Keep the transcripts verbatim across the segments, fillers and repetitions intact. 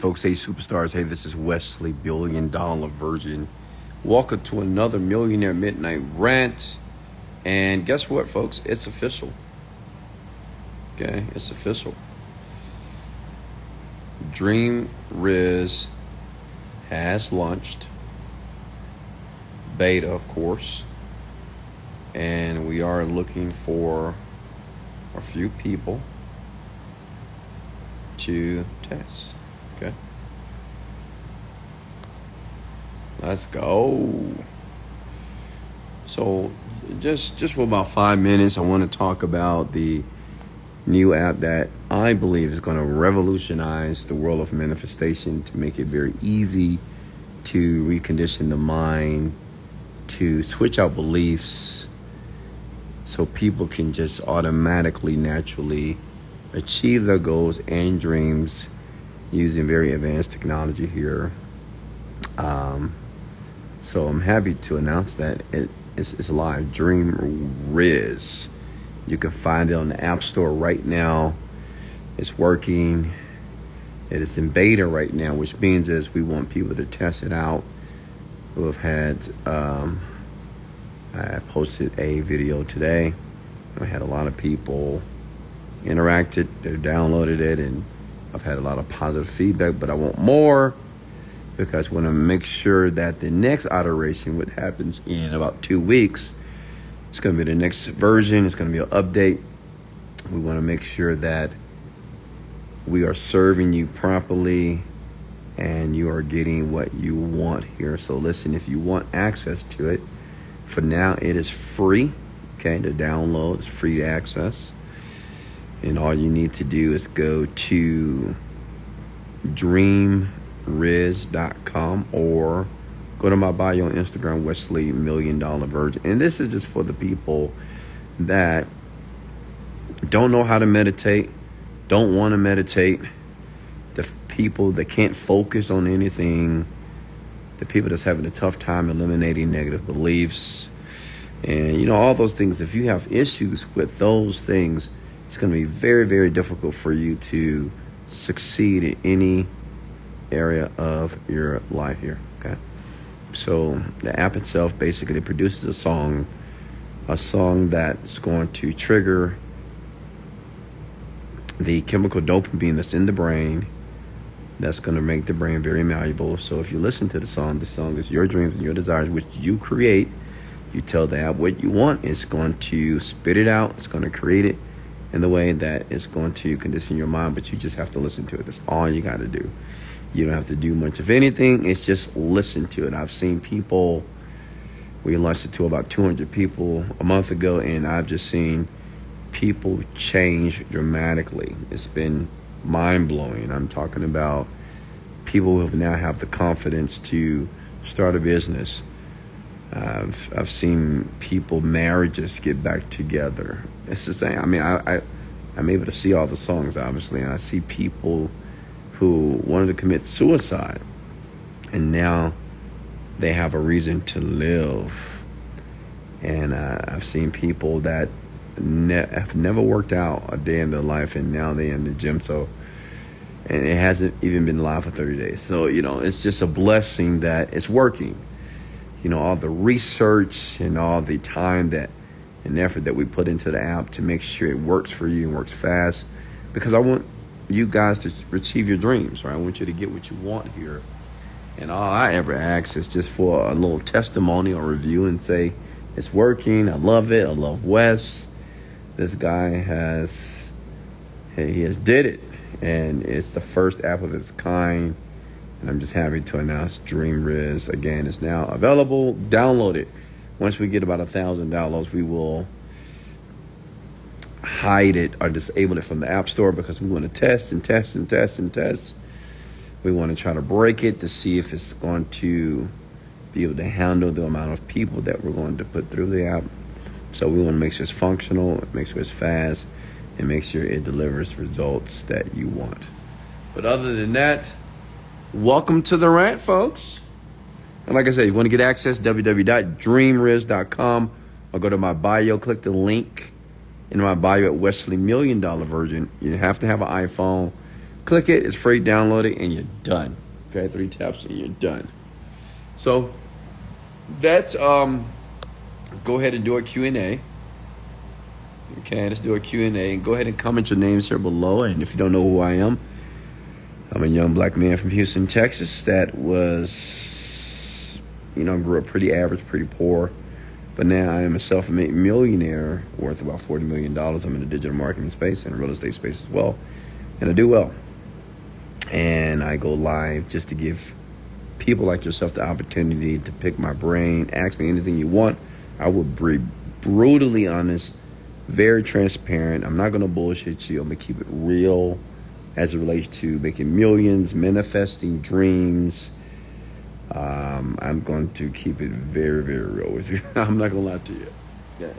Folks, hey superstars, hey, this is Wesley, billion dollar virgin. Welcome to another Millionaire Midnight Rant. And guess what, folks? It's official. Okay, it's official. Dream Riz has launched. Beta, of course. And we are looking for a few people to test. Okay. Let's go. So just just for about five minutes, I want to talk about the new app that I believe is going to revolutionize the world of manifestation to make it very easy to recondition the mind, to switch out beliefs so people can just automatically, naturally achieve their goals and dreams using very advanced technology here. Um, so I'm happy to announce that it, it's, it's live. Dream Riz. You can find it on the App Store right now. It's working. It is in beta right now, which means is we want people to test it out who have had, um, I posted a video today. I had a lot of people interacted, they downloaded it, and I've had a lot of positive feedback, but I want more because I want to make sure that the next iteration, what happens in about two weeks, it's going to be the next version. It's going to be an update. We want to make sure that we are serving you properly and you are getting what you want here. So listen, if you want access to it, for now it is free. Okay, to download, it's free to access. And all you need to do is go to dream riz dot com or go to my bio on Instagram, Wesley Million Dollar Virgin. And this is just for the people that don't know how to meditate, don't want to meditate, the people that can't focus on anything, the people that's having a tough time eliminating negative beliefs. And, you know, all those things, if you have issues with those things, it's going to be very, very difficult for you to succeed in any area of your life here, okay? So the app itself basically produces a song, a song that's going to trigger the chemical dopamine that's in the brain that's going to make the brain very malleable. So if you listen to the song, the song is your dreams and your desires, which you create. You tell the app what you want, it's going to spit it out, it's going to create it in the way that it's going to condition your mind, but you just have to listen to it. That's all you got to do. You don't have to do much of anything. It's just listen to it. I've seen people, we launched it to about two hundred people a month ago, and I've just seen people change dramatically. It's been mind-blowing. I'm talking about people who now have the confidence to start a business. I've I've seen people, marriages get back together. It's the same. I mean, I, I, I'm able to see all the songs, obviously, and I see people who wanted to commit suicide, and now they have a reason to live. And uh, I've seen people that ne- have never worked out a day in their life, and now they're in the gym. So, and it hasn't even been live for thirty days. So, you know, it's just a blessing that it's working. You know, all the research and all the time that and effort that we put into the app to make sure it works for you and works fast, because I want you guys to achieve your dreams, right? I want you to get what you want here. And all I ever ask is just for a little testimony or review and say, it's working, I love it, I love Wes. This guy has, he has did it. And it's the first app of its kind. And I'm just happy to announce Dream Riz, again, is now available. Download it. Once we get about a thousand dollars, we will hide it or disable it from the App Store, because we want to test and test and test and test. We want to try to break it to see if it's going to be able to handle the amount of people that we're going to put through the app. So we want to make sure it's functional, make sure it's fast, and make sure it delivers results that you want. But other than that, welcome to the rant, folks. And like I said, you want to get access, w w w dot dream riz dot com, or go to my bio, click the link in my bio at Wesley Million Dollar Virgin. You have to have an iPhone. Click it. It's free. Download it, and you're done. Okay, three taps, and you're done. So that's um. Go ahead and do a Q and A. Okay, let's do a Q and A. And go ahead and comment your names here below. And if you don't know who I am, I'm a young black man from Houston, Texas that was, you know, grew up pretty average, pretty poor. But now I am a self-made millionaire worth about forty million dollars. I'm in the digital marketing space and real estate space as well. And I do well. And I go live just to give people like yourself the opportunity to pick my brain, ask me anything you want. I will be brutally honest, very transparent. I'm not going to bullshit you. I'm going to keep it real as it relates to making millions, manifesting dreams. Um, I'm going to keep it very, very real with you. I'm not going to lie to you. Okay.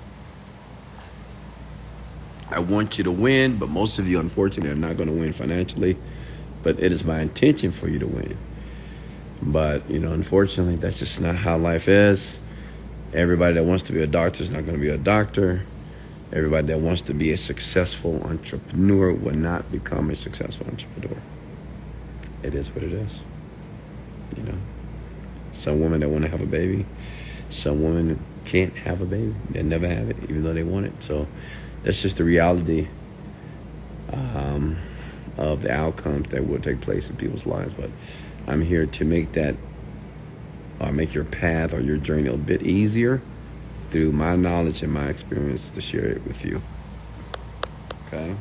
I want you to win, but most of you, unfortunately, are not going to win financially. But it is my intention for you to win. But, you know, unfortunately, that's just not how life is. Everybody that wants to be a doctor is not going to be a doctor. Everybody that wants to be a successful entrepreneur will not become a successful entrepreneur. It is what it is. You know, some women that want to have a baby, some women can't have a baby. They never have it, even though they want it. So that's just the reality um, of the outcomes that will take place in people's lives. But I'm here to make that, or make your path or your journey a bit easier through my knowledge and my experience to share it with you. Okay.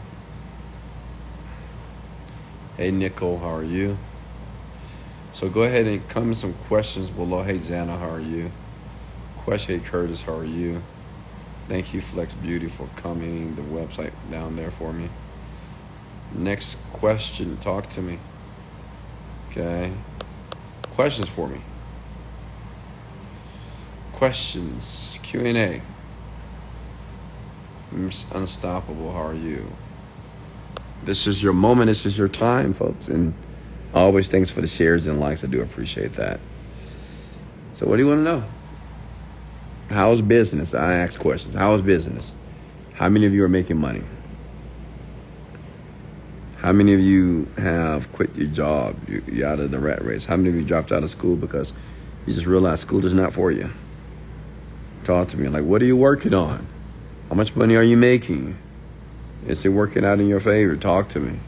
Hey, Nicole, how are you? So go ahead and comment some questions below. Hey, Xana, how are you? Question, hey, Curtis, how are you? Thank you, Flex Beauty, for commenting the website down there for me. Next question, talk to me. Okay. Questions for me. Questions, Q and A. Miss Unstoppable, how are you? This is your moment. This is your time, folks. And always thanks for the shares and likes. I do appreciate that. So what do you want to know? How's business? I ask questions. How is business? How many of you are making money? How many of you have quit your job? You're out of the rat race. How many of you dropped out of school because you just realized school is not for you? Talk to me. Like, what are you working on? How much money are you making? Is it working out in your favor? Talk to me.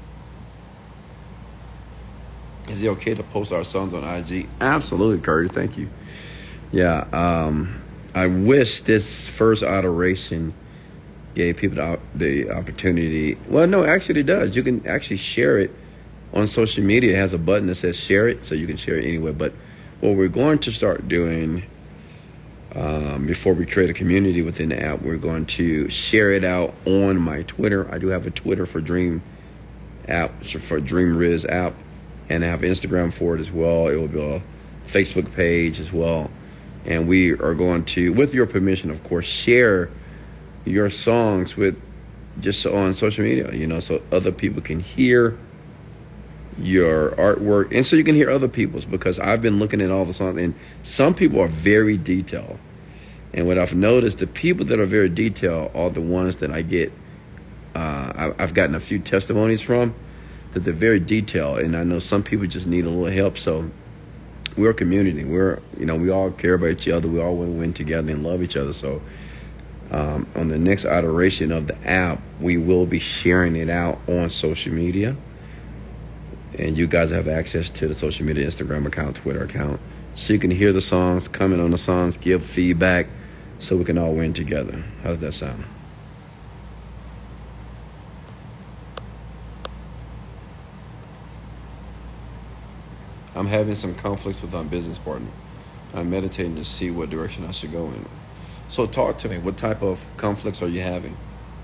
Is it okay to post our songs on I G? Absolutely, Curtis. Thank you. Yeah. Um, I wish this first iteration gave people the, the opportunity. Well, no, actually it does. You can actually share it on social media. It has a button that says share it, so you can share it anywhere. But what we're going to start doing um, before we create a community within the app, we're going to share it out on my Twitter. I do have a Twitter for Dream app, for Dream Riz app, and I have Instagram for it as well. It will be a Facebook page as well. And we are going to, with your permission, of course, share your songs with just on social media, you know, so other people can hear your artwork, and so you can hear other people's, because I've been looking at all the songs, and some people are very detailed. And what I've noticed, the people that are very detailed are the ones that I get, uh, I've gotten a few testimonies from, that they're very detailed, and I know some people just need a little help. So we're a community. We're, you know, we all care about each other. We all want to win together and love each other. So um, on the next iteration of the app, we will be sharing it out on social media. And you guys have access to the social media, Instagram account, Twitter account, so you can hear the songs, comment on the songs, give feedback, so we can all win together. How does that sound? I'm having some conflicts with my business partner. I'm meditating to see what direction I should go in. So talk to me. What type of conflicts are you having?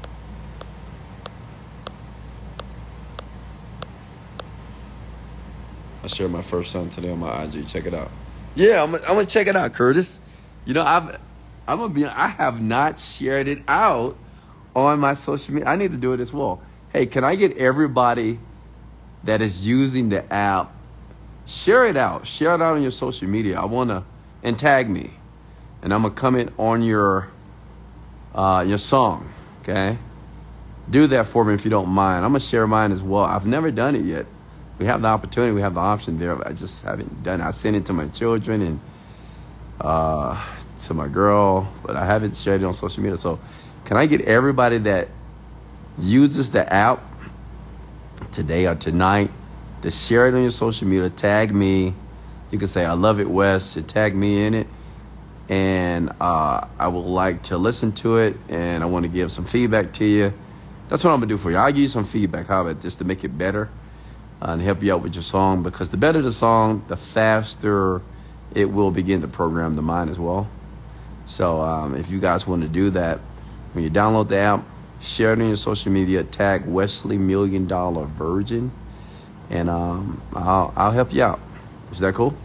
I shared my first song today on my I G. Check it out. Yeah, I'm, I'm gonna check it out, Curtis. You know, I've, I'm gonna be. I have not shared it out on my social media. I need to do it as well. Hey, can I get everybody that is using the app, share it out. Share it out on your social media. I wanna, and tag me, and I'm gonna comment on your, uh, your song. Okay. do that for me if you don't mind. I'm gonna share mine as well. I've never done it yet. We have the opportunity, we have the option there. I just haven't done it. I sent it to my children and uh, to my girl, but I haven't shared it on social media. So can I get everybody that uses the app today or tonight to share it on your social media, tag me. You can say, I love it, Wes, and tag me in it. And uh, I would like to listen to it, and I want to give some feedback to you. That's what I'm going to do for you. I'll give you some feedback, how about just to make it better uh, and help you out with your song, because the better the song, the faster it will begin to program the mind as well. So um, if you guys want to do that, when you download the app, share it on your social media, tag Wesley Million Dollar Virgin, and um, I'll, I'll help you out. Is that cool?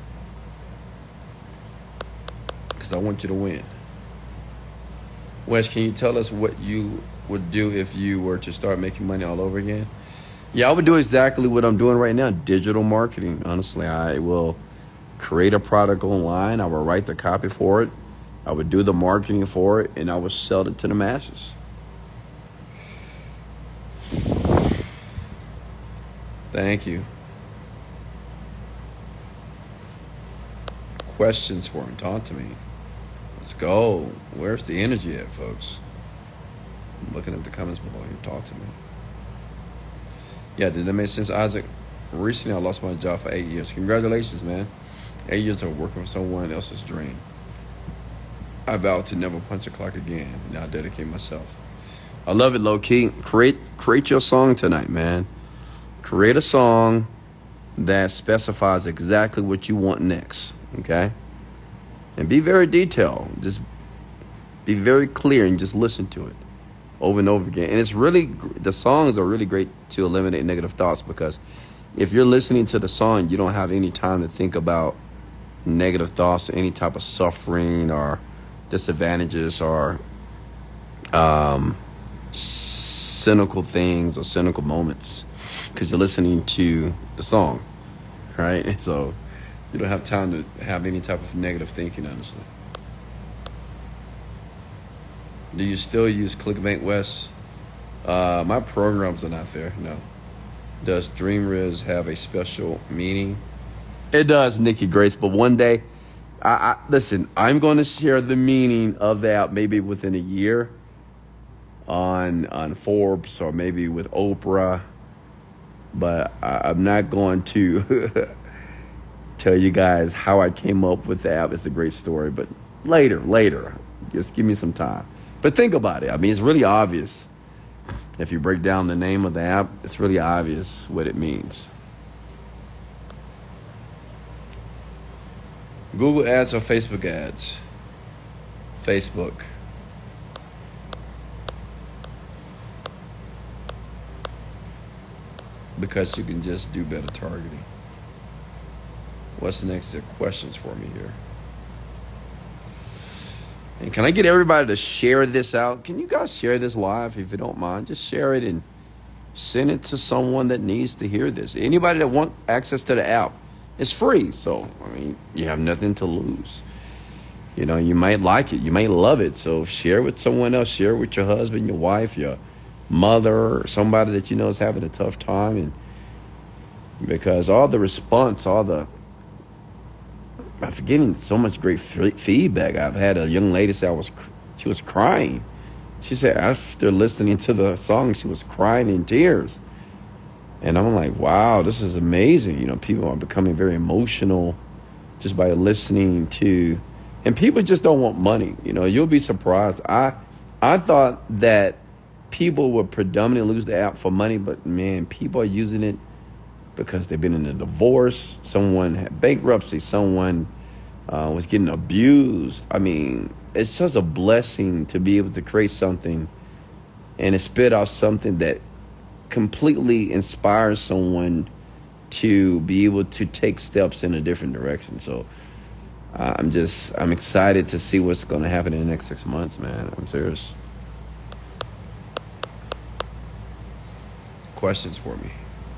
Because I want you to win. Wes, can you tell us what you would do if you were to start making money all over again? Yeah, I would do exactly what I'm doing right now, digital marketing. Honestly, I will create a product online. I will write the copy for it. I would do the marketing for it, and I would sell it to the masses. Thank you. Questions for him. Talk to me. Let's go. Where's the energy at, folks? I'm looking at the comments below here. Talk to me. Yeah, did that make sense, Isaac? Recently, I lost my job for eight years. Congratulations, man. Eight years of working for someone else's dream. I vowed to never punch a clock again. Now I dedicate myself. I love it, low key. Create, create your song tonight, man. Create a song that specifies exactly what you want next, okay? And be very detailed. Just be very clear and just listen to it over and over again. And it's really, the songs are really great to eliminate negative thoughts, because if you're listening to the song, you don't have any time to think about negative thoughts or any type of suffering or disadvantages or um, cynical things or cynical moments, because you're listening to the song, right? So you don't have time to have any type of negative thinking, honestly. Do you still use ClickBank, Wes? Uh, my programs are not there, no. Does DreamRiz have a special meaning? It does, Nikki Grace, but one day, I, I listen, I'm going to share the meaning of that maybe within a year on on Forbes or maybe with Oprah, but I, I'm not going to tell you guys how I came up with the app. It's a great story, but later, later, just give me some time. But think about it. I mean, it's really obvious. If you break down the name of the app, it's really obvious what it means. Google ads or Facebook ads? Facebook. Because you can just do better targeting. What's the next questions for me here? And can I get everybody to share this out? Can you guys share this live if you don't mind? Just share it and send it to someone that needs to hear this. Anybody that wants access to the app. It's free, so, I mean, you have nothing to lose. You know, you might like it. You might love it. So share with someone else. Share with your husband, your wife, your mother, or somebody that you know is having a tough time. And because all the response, all the, I'm getting so much great f- feedback. I've had a young lady say I was, she was crying. She said after listening to the song, she was crying in tears. And I'm like, wow, this is amazing. You know, people are becoming very emotional just by listening to, and people just don't want money. You know, you'll be surprised. I I thought that people would predominantly use the app for money, but man, people are using it because they've been in a divorce, someone had bankruptcy, someone uh, was getting abused. I mean, it's such a blessing to be able to create something and it spit out something that completely inspires someone to be able to take steps in a different direction. So uh, I'm just, I'm excited to see what's going to happen in the next six months, man. I'm serious. Questions for me.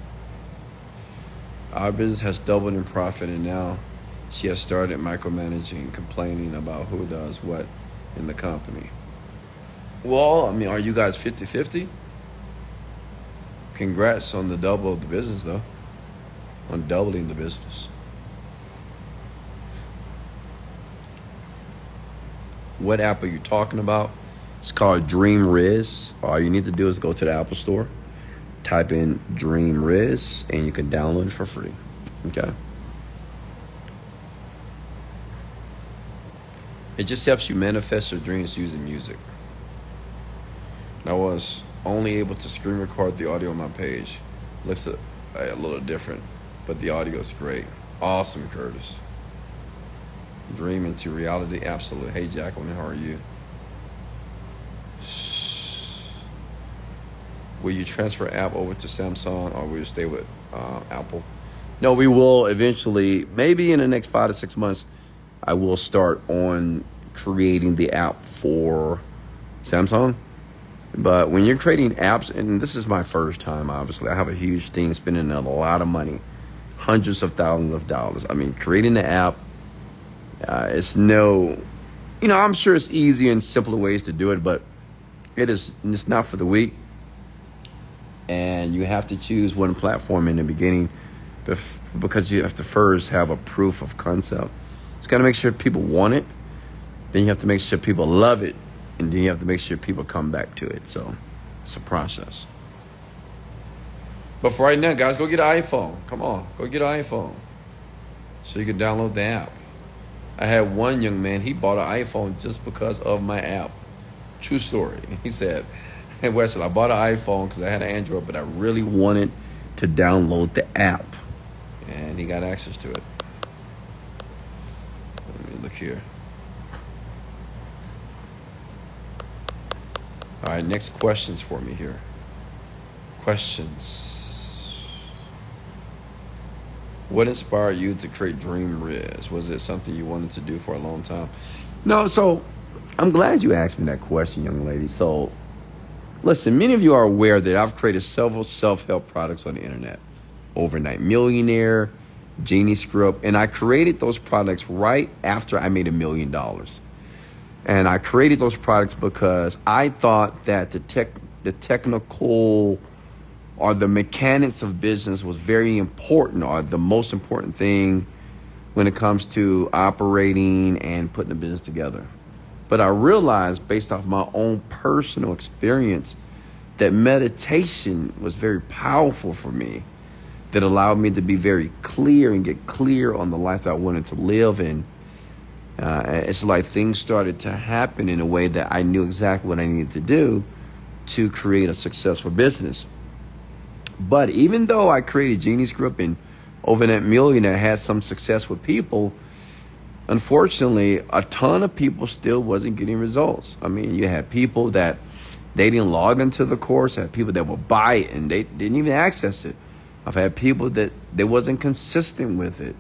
Our business has doubled in profit, and now she has started micromanaging, complaining about who does what in the company. Well, I mean, are you guys fifty-fifty? Congrats on the double of the business, though. On doubling the business. What app are you talking about? It's called DreamRiz. All you need to do is go to the Apple Store, type in DreamRiz, and you can download it for free. Okay? It just helps you manifest your dreams using music. I was only able to screen record the audio on my page. Looks a, a little different, but the audio is great. Awesome, Curtis. Dream into reality, absolutely. Hey, Jacqueline, how are you? Will you transfer app over to Samsung, or will you stay with uh, Apple? No, we will eventually, maybe in the next five to six months, I will start on creating the app for Samsung. But when you're creating apps, and this is my first time, obviously, I have a huge team spending a lot of money, hundreds of thousands of dollars. I mean, creating the app, uh, it's no, you know, I'm sure it's easy and simpler ways to do it, but it is, it's not for the weak. And you have to choose one platform in the beginning because you have to first have a proof of concept. It's got to make sure people want it. Then you have to make sure people love it. And then you have to make sure people come back to it. So it's a process. But for right now, guys, go get an iPhone. Come on, go get an iPhone so you can download the app. I had one young man, he bought an iPhone just because of my app. True story. He said, hey, Wesley, I bought an iPhone because I had an Android, but I really wanted to download the app. And he got access to it. Let me look here. All right, next questions for me here. Questions. What inspired you to create DreamRiz? Was it something you wanted to do for a long time? No, so I'm glad you asked me that question, young lady. So listen, many of you are aware that I've created several self-help products on the internet. Overnight Millionaire, Genie Script, and I created those products right after I made a million dollars. And I created those products because I thought that the tech, the technical or the mechanics of business was very important, or the most important thing when it comes to operating and putting a business together. But I realized, based off my own personal experience, that meditation was very powerful for me, that allowed me to be very clear and get clear on the life that I wanted to live in. Uh, it's like things started to happen in a way that I knew exactly what I needed to do to create a successful business. But even though I created Genie Script and Overnight Millionaire had some success with people, unfortunately, a ton of people still wasn't getting results. I mean, you had people that they didn't log into the course, had people that would buy it and they didn't even access it. I've had people that they wasn't consistent with it.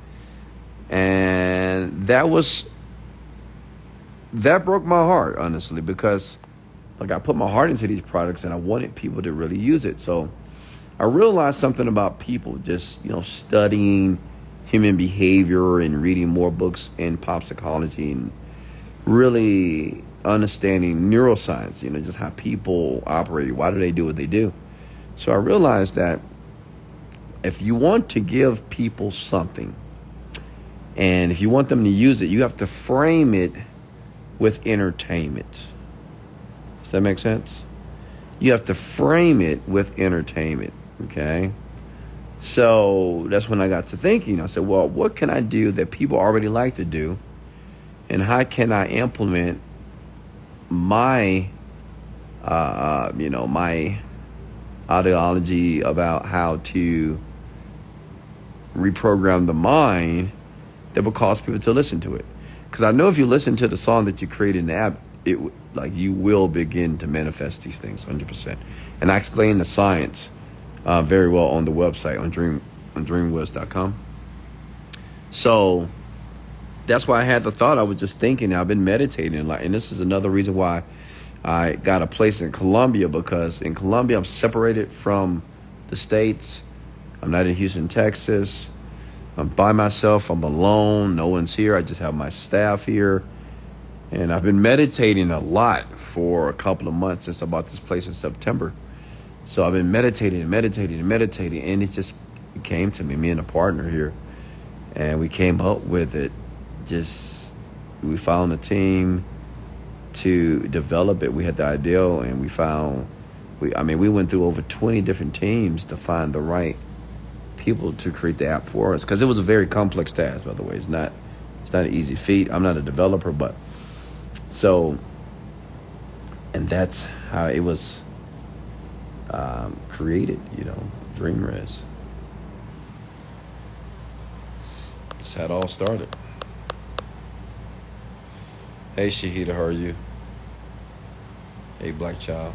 And that was, that broke my heart, honestly, because like I put my heart into these products and I wanted people to really use it. So I realized something about people, just, you know, studying human behavior and reading more books in pop psychology and really understanding neuroscience, you know, just how people operate. Why do they do what they do? So I realized that if you want to give people something and if you want them to use it, you have to frame it with entertainment. Does that make sense? You have to frame it with entertainment, okay? So that's when I got to thinking. I said, well, what can I do that people already like to do? And how can I implement my, uh, you know, my ideology about how to reprogram the mind that will cause people to listen to it? Because I know if you listen to the song that you created in the app, it like you will begin to manifest these things one hundred percent. And I explain the science uh, very well on the website on dream on dreamwiz dot com. So that's why I had the thought. I was just thinking. I've been meditating, like, and this is another reason why I got a place in Colombia, because in Colombia I'm separated from the States. I'm not in Houston, Texas. I'm by myself. I'm alone. No one's here. I just have my staff here. And I've been meditating a lot for a couple of months since I bought this place in September. So I've been meditating and meditating and meditating, and it just came to me, me and a partner here, and we came up with it. Just we found a team to develop it. We had the ideal, and we found we. I mean, we went through over twenty different teams to find the right people to create the app for us, because it was a very complex task. By the way, it's not it's not an easy feat. I'm not a developer, but so, and that's how it was um, created. You know, DreamRes. That's how it all started. Hey Shahida, how are you? Hey Black Child.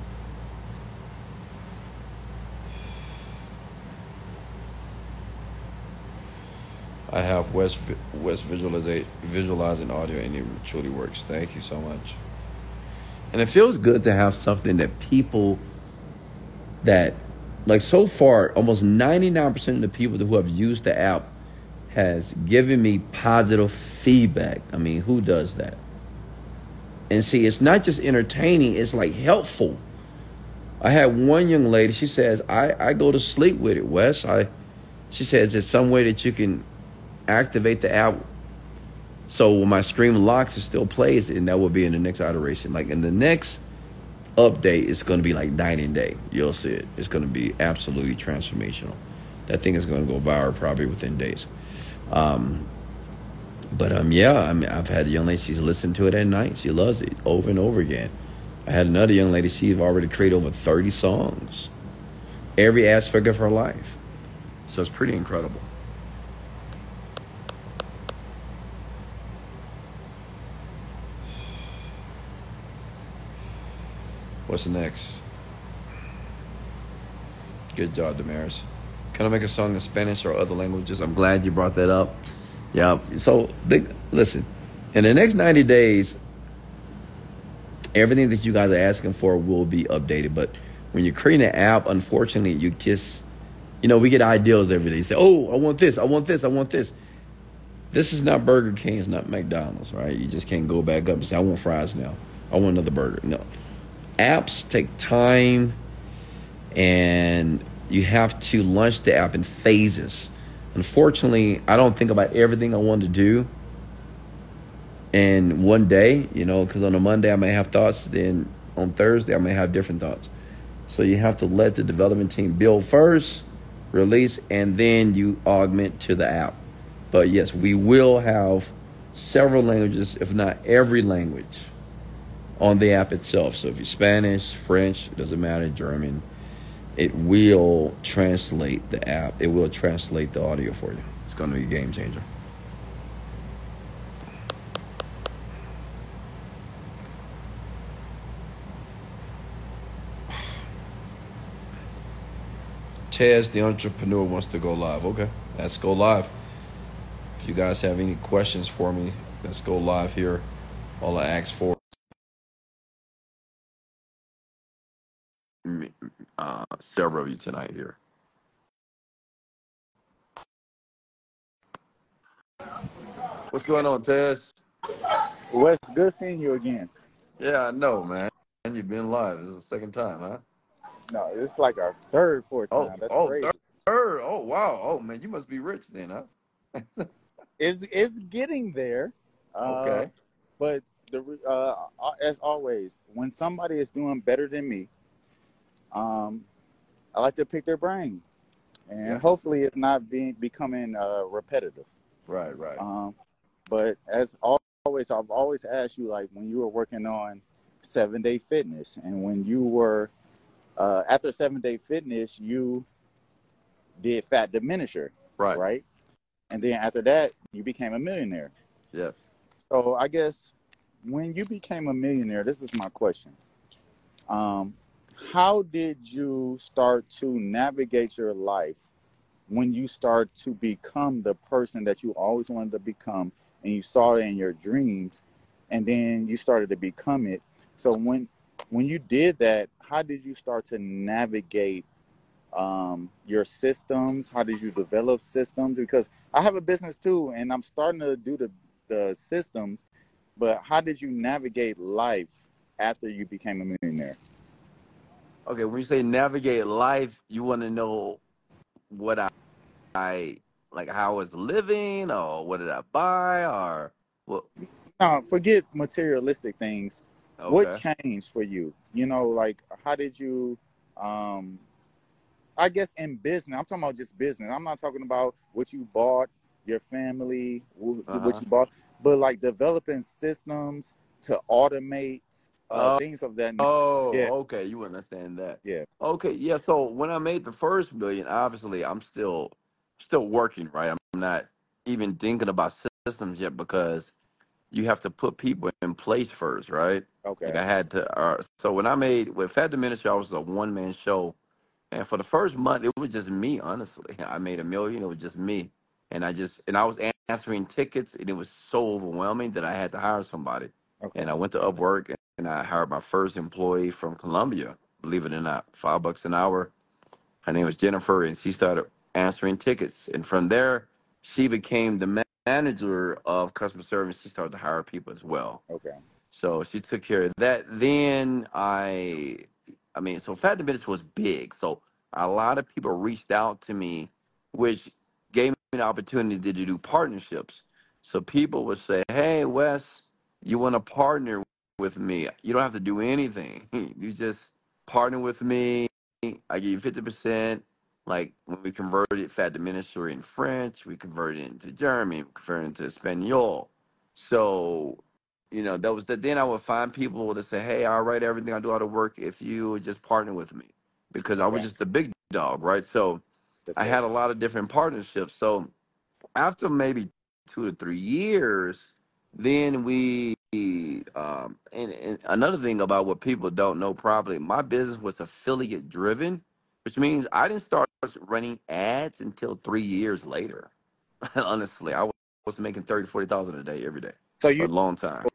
I have West West visualize, visualizing audio, and it truly works. Thank you so much. And it feels good to have something that people that, like, so far, almost ninety-nine percent of the people who have used the app has given me positive feedback. I mean, who does that? And see, it's not just entertaining, it's like helpful. I had one young lady, she says, I, I go to sleep with it, Wes. I, she says, there's some way that you can activate the app so when my stream locks, it still plays, and that will be in the next iteration. Like in the next update, it's going to be like night and day. You'll see it. It's going to be absolutely transformational. That thing is going to go viral probably within days. Um, but um, yeah, I mean, I've had a young lady, she's listened to it at night. She loves it over and over again. I had another young lady, she's already created over thirty songs, every aspect of her life. So it's pretty incredible. What's next? Good job, Damaris. Can I make a song in Spanish or other languages? I'm glad you brought that up. Yeah. So, they, listen, in the next ninety days, everything that you guys are asking for will be updated. But when you're creating an app, unfortunately, you just, you know, we get ideals every day. You say, oh, I want this, I want this, I want this. This is not Burger King, it's not McDonald's, right? You just can't go back up and say, I want fries now. I want another burger. No. Apps take time, and you have to launch the app in phases. Unfortunately, I don't think about everything I want to do in one day, you know, because on a Monday I may have thoughts, then on Thursday I may have different thoughts. So you have to let the development team build first, release, and then you augment to the app. But yes, we will have several languages, if not every language, on the app itself. So if you're Spanish, French, it doesn't matter, German, it will translate the app. It will translate the audio for you. It's going to be a game changer. Tez, the entrepreneur, wants to go live. Okay, let's go live. If you guys have any questions for me, let's go live here. All I ask for uh, several of you tonight here. What's going on, Tez? Wes, good seeing you again. Yeah, I know, man. And you've been live. This is the second time, huh? No, it's like our third, fourth Oh, time. That's oh, crazy. third. Oh, wow. Oh, man, you must be rich then, huh? It's it's getting there, uh, Okay. but the uh, as always, when somebody is doing better than me, um, I like to pick their brain, and Yeah. hopefully, it's not being becoming uh, repetitive. Right, right. Um, but as always, I've always asked you, like when you were working on Seven Day Fitness, and when you were uh, after Seven Day Fitness, you did Fat Diminisher, Right. right? And then after that, you became a millionaire. Yes. So I guess when you became a millionaire, this is my question. Um, how did you start to navigate your life when you start to become the person that you always wanted to become, and you saw it in your dreams, and then you started to become it? So when when you did that, how did you start to navigate um, your systems? How did you develop systems? Because I have a business too, and I'm starting to do the, the systems, but how did you navigate life after you became a millionaire? Okay, when you say navigate life, you want to know what I, I like, how I was living, or what did I buy, or what? Now, forget materialistic things. What Okay. changed for you? You know, like how did you? Um, I guess in business, I'm talking about just business. I'm not talking about what you bought, your family, wh- Uh what huh. you bought, but like developing systems to automate uh, Oh, things of that nature. Yeah, oh, okay. You understand that? yeah, Okay, yeah. So when I made the first million, obviously I'm still still working, right? I'm not even thinking about systems yet because you have to put people in place first, right? Like okay, I had to. Uh, so when I made with Fat the Ministry, I was a one man show, and for the first month, it was just me. Honestly, I made a million. It was just me, and I just and I was answering tickets, and it was so overwhelming that I had to hire somebody. And okay, I went to Upwork, and I hired my first employee from Colombia. Believe it or not, five bucks an hour. Her name was Jennifer, and she started answering tickets. And from there, she became the ma- manager of customer service. She started to hire people as well. okay, So she took care of that. Then I, I mean, so Fat the Business was big. So a lot of people reached out to me, which gave me the opportunity to do partnerships. So people would say, "Hey, Wes, you want to partner with me? You don't have to do anything. You just partner with me. I give you fifty percent." Like when we converted Fat the Ministry in French, we converted it into German, we converted it into Espanol. So you know, that was the then I would find people to say, "Hey, I'll write everything, I do all the work if you would just partner with me," because I was okay. just the big dog, right? So Yes, I sir. had a lot of different partnerships. So after maybe two to three years, then we um, and, and another thing about what people don't know probably, my business was affiliate driven, which means I didn't start running ads until three years later. Honestly, I was making thirty, forty thousand a day every day So for you a long time.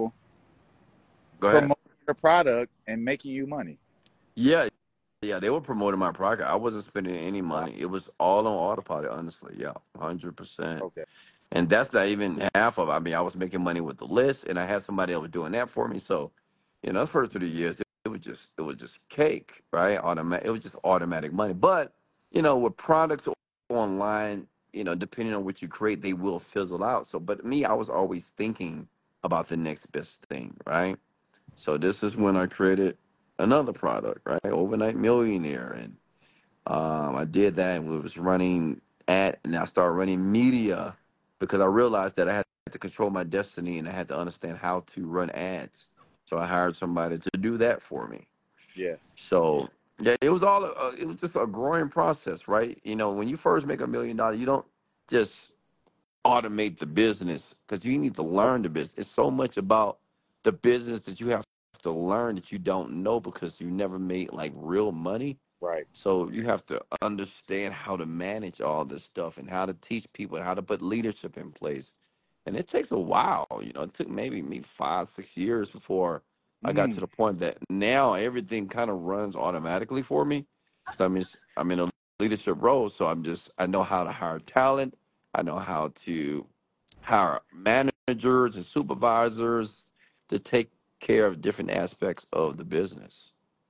Go ahead. promote your product and making you money. Yeah, yeah, they were promoting my product. I wasn't spending any Wow. money. It was all on autopilot, honestly. Yeah, one hundred percent. Okay. And that's not even half of it. I mean, I was making money with the list, and I had somebody else doing that for me. So, you know, those first three years, it, it was just it was just cake, right? Automatic. It was just automatic money. But you know, with products online, you know, depending on what you create, they will fizzle out. So, but me, I was always thinking about the next best thing, right? So this is when I created another product, right? Overnight Millionaire, and um, I did that, and we was running ad, and I started running media because I realized that I had to control my destiny, and I had to understand how to run ads. So I hired somebody to do that for me. Yes. So yeah, it was all uh, it was just a growing process, right? You know, when you first make a million dollars, you don't just automate the business because you need to Nope. learn the business. It's so much about the business that you have to learn that you don't know because you never made like real money. Right. So you have to understand how to manage all this stuff and how to teach people and how to put leadership in place. And it takes a while, you know, it took maybe me five, six years before I got to Mm. the point that now everything kind of runs automatically for me. So I'm just, I'm in a leadership role. So I'm just, I know how to hire talent. I know how to hire managers and supervisors to take care of different aspects of the business.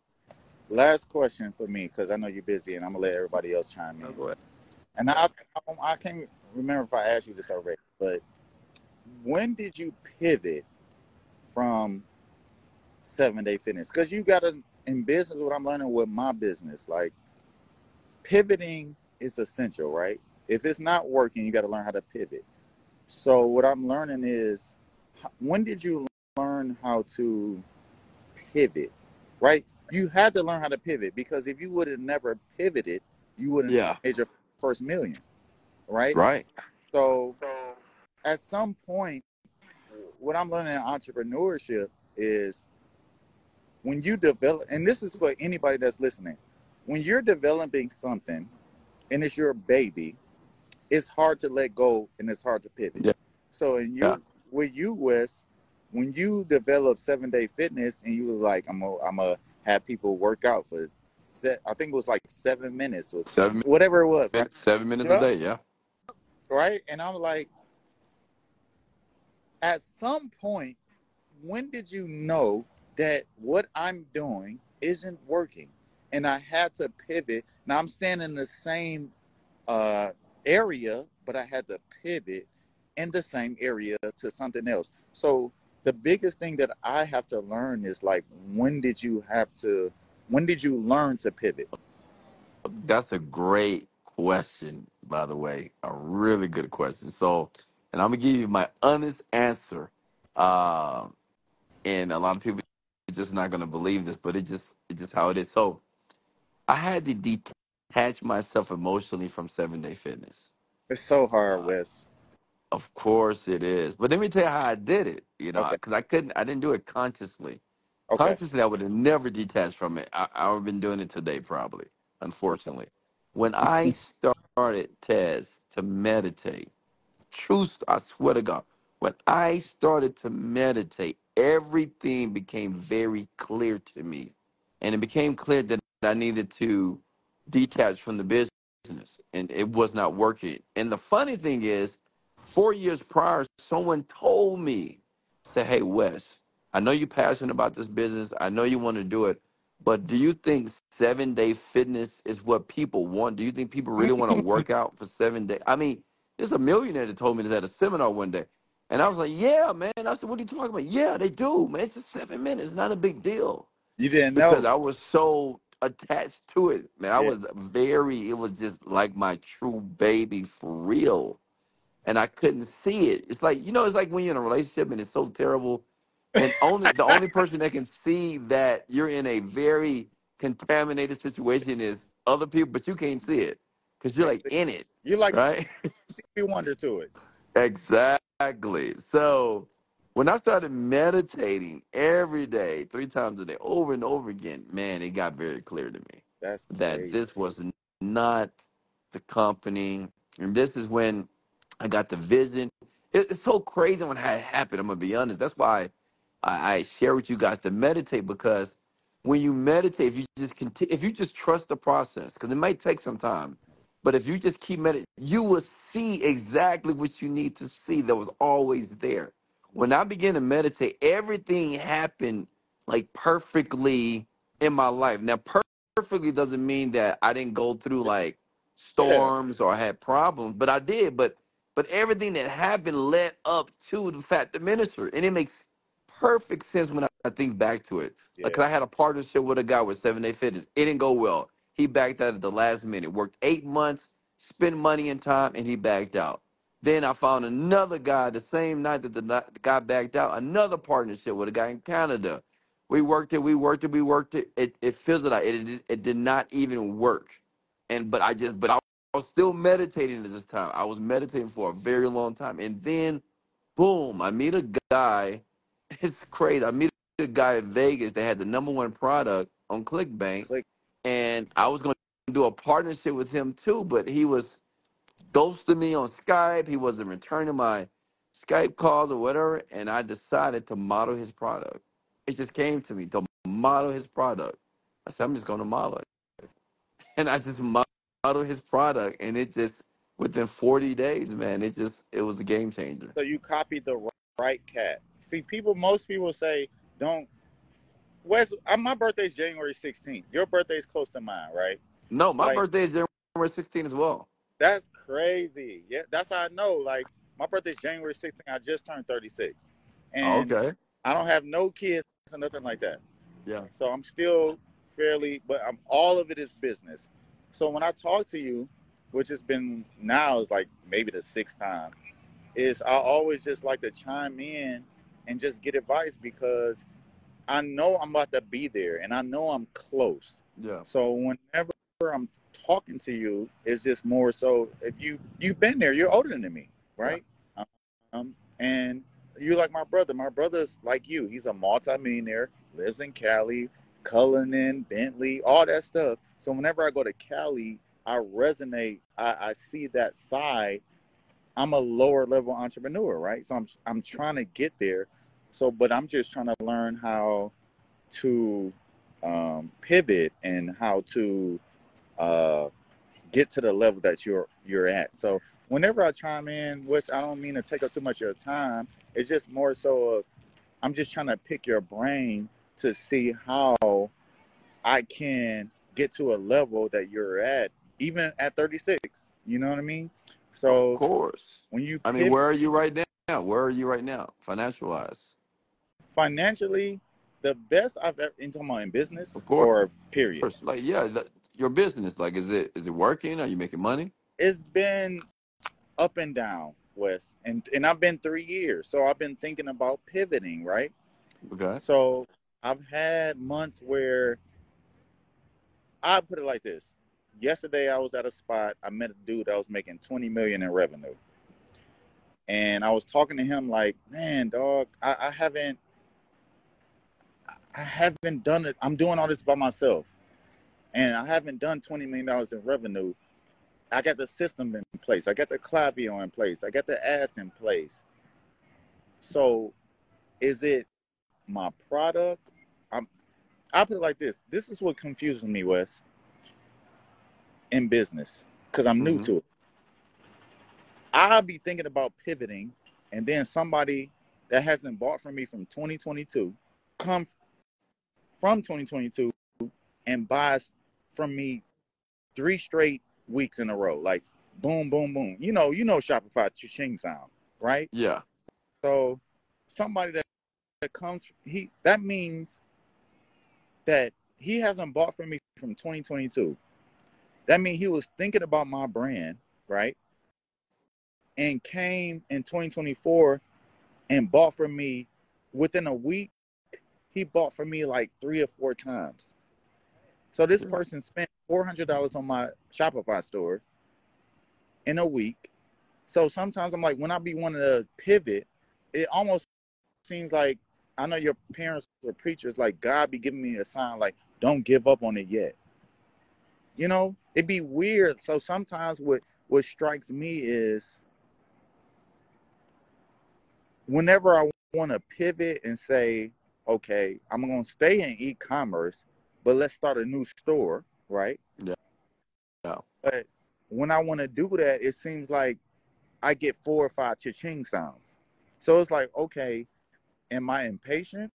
Last question for me, because I know you're busy, and I'm gonna let everybody else chime Oh, in. go ahead. And I, I, I can't remember if I asked you this already, but when did you pivot from Seven Day Fitness? Because you got to in business. What I'm learning with my business, like pivoting is essential, right? If it's not working, you got to learn how to pivot. So what I'm learning is, when did you learn how to pivot, right? You had to learn how to pivot because if you would have never pivoted, you wouldn't Yeah. have made your first million, right? Right. So at some point, what I'm learning in entrepreneurship is when you develop, and this is for anybody that's listening, when you're developing something and it's your baby, it's hard to let go and it's hard to pivot. Yeah. So in Yeah. you, with you, Wes, when you developed Seven Day Fitness and you was like, I'm gonna, I'm gonna have people work out for, set, I think it was like seven minutes or Seven whatever it was, right? minutes, seven minutes a Yep. day. Yeah. Right. And I'm like, at some point, when did you know that what I'm doing isn't working? and I had to pivot. Now I'm staying in the same uh, area, but I had to pivot in the same area to something else. So the biggest thing that I have to learn is like, when did you have to, when did you learn to pivot? That's a great question, by the way. A really good question. So, and I'm gonna give you my honest answer. Um, and a lot of people are just not gonna believe this, but it just it's just how it is. So, I had to detach myself emotionally from Seven Day Fitness. It's so hard, Uh, Wes. of course it is, but let me tell you how I did it. You know, Okay, because I couldn't, I didn't do it consciously. okay. Consciously, I would have never detached from it. I, I've been doing it today, probably, unfortunately. When I started, Tez, to meditate, truth, I swear to God, when I started to meditate, everything became very clear to me. And it became clear that I needed to detach from the business, and it was not working. And the funny thing is, four years prior, someone told me, say, hey, Wes, I know you're passionate about this business. I know you want to do it. But do you think seven day fitness is what people want? Do you think people really want to work out for seven days? I mean, there's a millionaire that told me this at a seminar one day. And I was like, yeah, man. I said, what are you talking about? Yeah, they do, man. It's just seven minutes. It's not a big deal. You didn't Because know? I was so attached to it, man. I Yeah. was very, it was just like my true baby for real. And I couldn't see it. It's like, you know, it's like when you're in a relationship and it's so terrible. And only the only person that can see that you're in a very contaminated situation is other people, but you can't see it because you're Can't like see. in it, You like right? Stevie Wonder to it. Exactly. So when I started meditating every day, three times a day, over and over again, man, it got very clear to me That's that crazy. this was not the company. And this is when I got the vision. It, it's so crazy when it happened. I'm gonna be honest. That's why I, I share with you guys to meditate, because when you meditate, if you just continue, if you just trust the process, because it might take some time, but if you just keep meditating, you will see exactly what you need to see that was always there. When I began to meditate, everything happened like perfectly in my life. Now, per- perfectly doesn't mean that I didn't go through like Yeah. storms or had problems, but I did. But but everything that happened led up to the fact the minister, and it makes perfect sense when I, I think back to it. Like, 'cause Yeah. I had a partnership with a guy with Seven Day Fitness. It didn't go well. He backed out at the last minute. Worked eight months, spent money and time, and he backed out. Then I found another guy the same night that the, ni- the guy backed out. Another partnership with a guy in Canada. We worked it. We worked it. We worked it. It, it fizzled out. It, it, it did not even work. And but I just but I was still meditating at this time. I was meditating for a very long time, and then boom, I meet a guy. It's crazy. I meet a guy in Vegas that had the number one product on ClickBank, Click. and I was going to do a partnership with him too, but he was ghosting me on Skype. He wasn't returning my Skype calls or whatever, and I decided to model his product. It just came to me to model his product. I said, I'm just going to model it, and I just modeled his product, and it just within forty days, man, it just it was a game changer. So you copied the right cat. See, people, most people say, don't. Wes, uh, my birthday's January sixteenth. Your birthday's close to mine, right? No, my Like, birthday is January sixteenth as well. that's crazy. Yeah, that's how I know. Like, my birthday's January sixteenth. I just turned thirty-six. And Okay. I don't have no kids or nothing like that. Yeah. So I'm still fairly, but I'm, all of it is business. So when I talk to you, which has been now is like maybe the sixth time, is I always just like to chime in and just get advice, because I know I'm about to be there and I know I'm close. Yeah. So whenever I'm talking to you, it's just more so, if you you've been there, you're older than me, Yeah. right? Um, and you like my brother. My brother's like you. He's a multimillionaire, lives in Cali, Cullinan, Bentley, all that stuff. So whenever I go to Cali, I resonate. I, I see that side. I'm a lower level entrepreneur, right? So I'm I'm trying to get there. So, but I'm just trying to learn how to um, pivot and how to uh, get to the level that you're you're at. So whenever I chime in, which I don't mean to take up too much of your time, it's just more so of, I'm just trying to pick your brain to see how I can get to a level that you're at, even at thirty-six. You know what I mean? Of So course. when you I mean, pivot where are you right now? Where are you right now, financial wise? financially, the best I've ever in talking about in business Of course. or period, Like, yeah, the, your business. Like, is it is it working? Are you making money? it's been up and down, Wes. And and I've been three years. So I've been thinking about pivoting, right? Okay. So I've had months where I put it like this. Yesterday I was at a spot, I met a dude that was making twenty million in revenue. And I was talking to him like, man, dog, I, I haven't I haven't done it. I'm doing all this by myself. And I haven't done twenty million dollars in revenue. I got the system in place. I got the Klaviyo in place. I got the ads in place. So is it my product? I'm, I put it like this. This is what confuses me, Wes, in business, because I'm new Mm-hmm. to it. I'll be thinking about pivoting, and then somebody that hasn't bought from me from twenty twenty-two come from twenty twenty-two and buys from me three straight weeks in a row. Like boom, boom, boom. You know, you know Shopify cha-ching sound, right? Yeah. So somebody that, that comes he that means that he hasn't bought from me from twenty twenty-two. That means he was thinking about my brand, right? And came in twenty twenty-four and bought from me within a week. He bought from me like three or four times. So this Yeah. person spent four hundred dollars on my Shopify store in a week. So sometimes I'm like, when I be wanting to pivot, it almost seems like, I know your parents were preachers, like God be giving me a sign like, don't give up on it yet. You know, it'd be weird. So sometimes what, what strikes me is whenever I want to pivot and say, okay, I'm going to stay in e-commerce, but let's start a new store, right? Yeah. Yeah. But when I want to do that, it seems like I get four or five cha-ching sounds. So it's like, okay, am I impatient?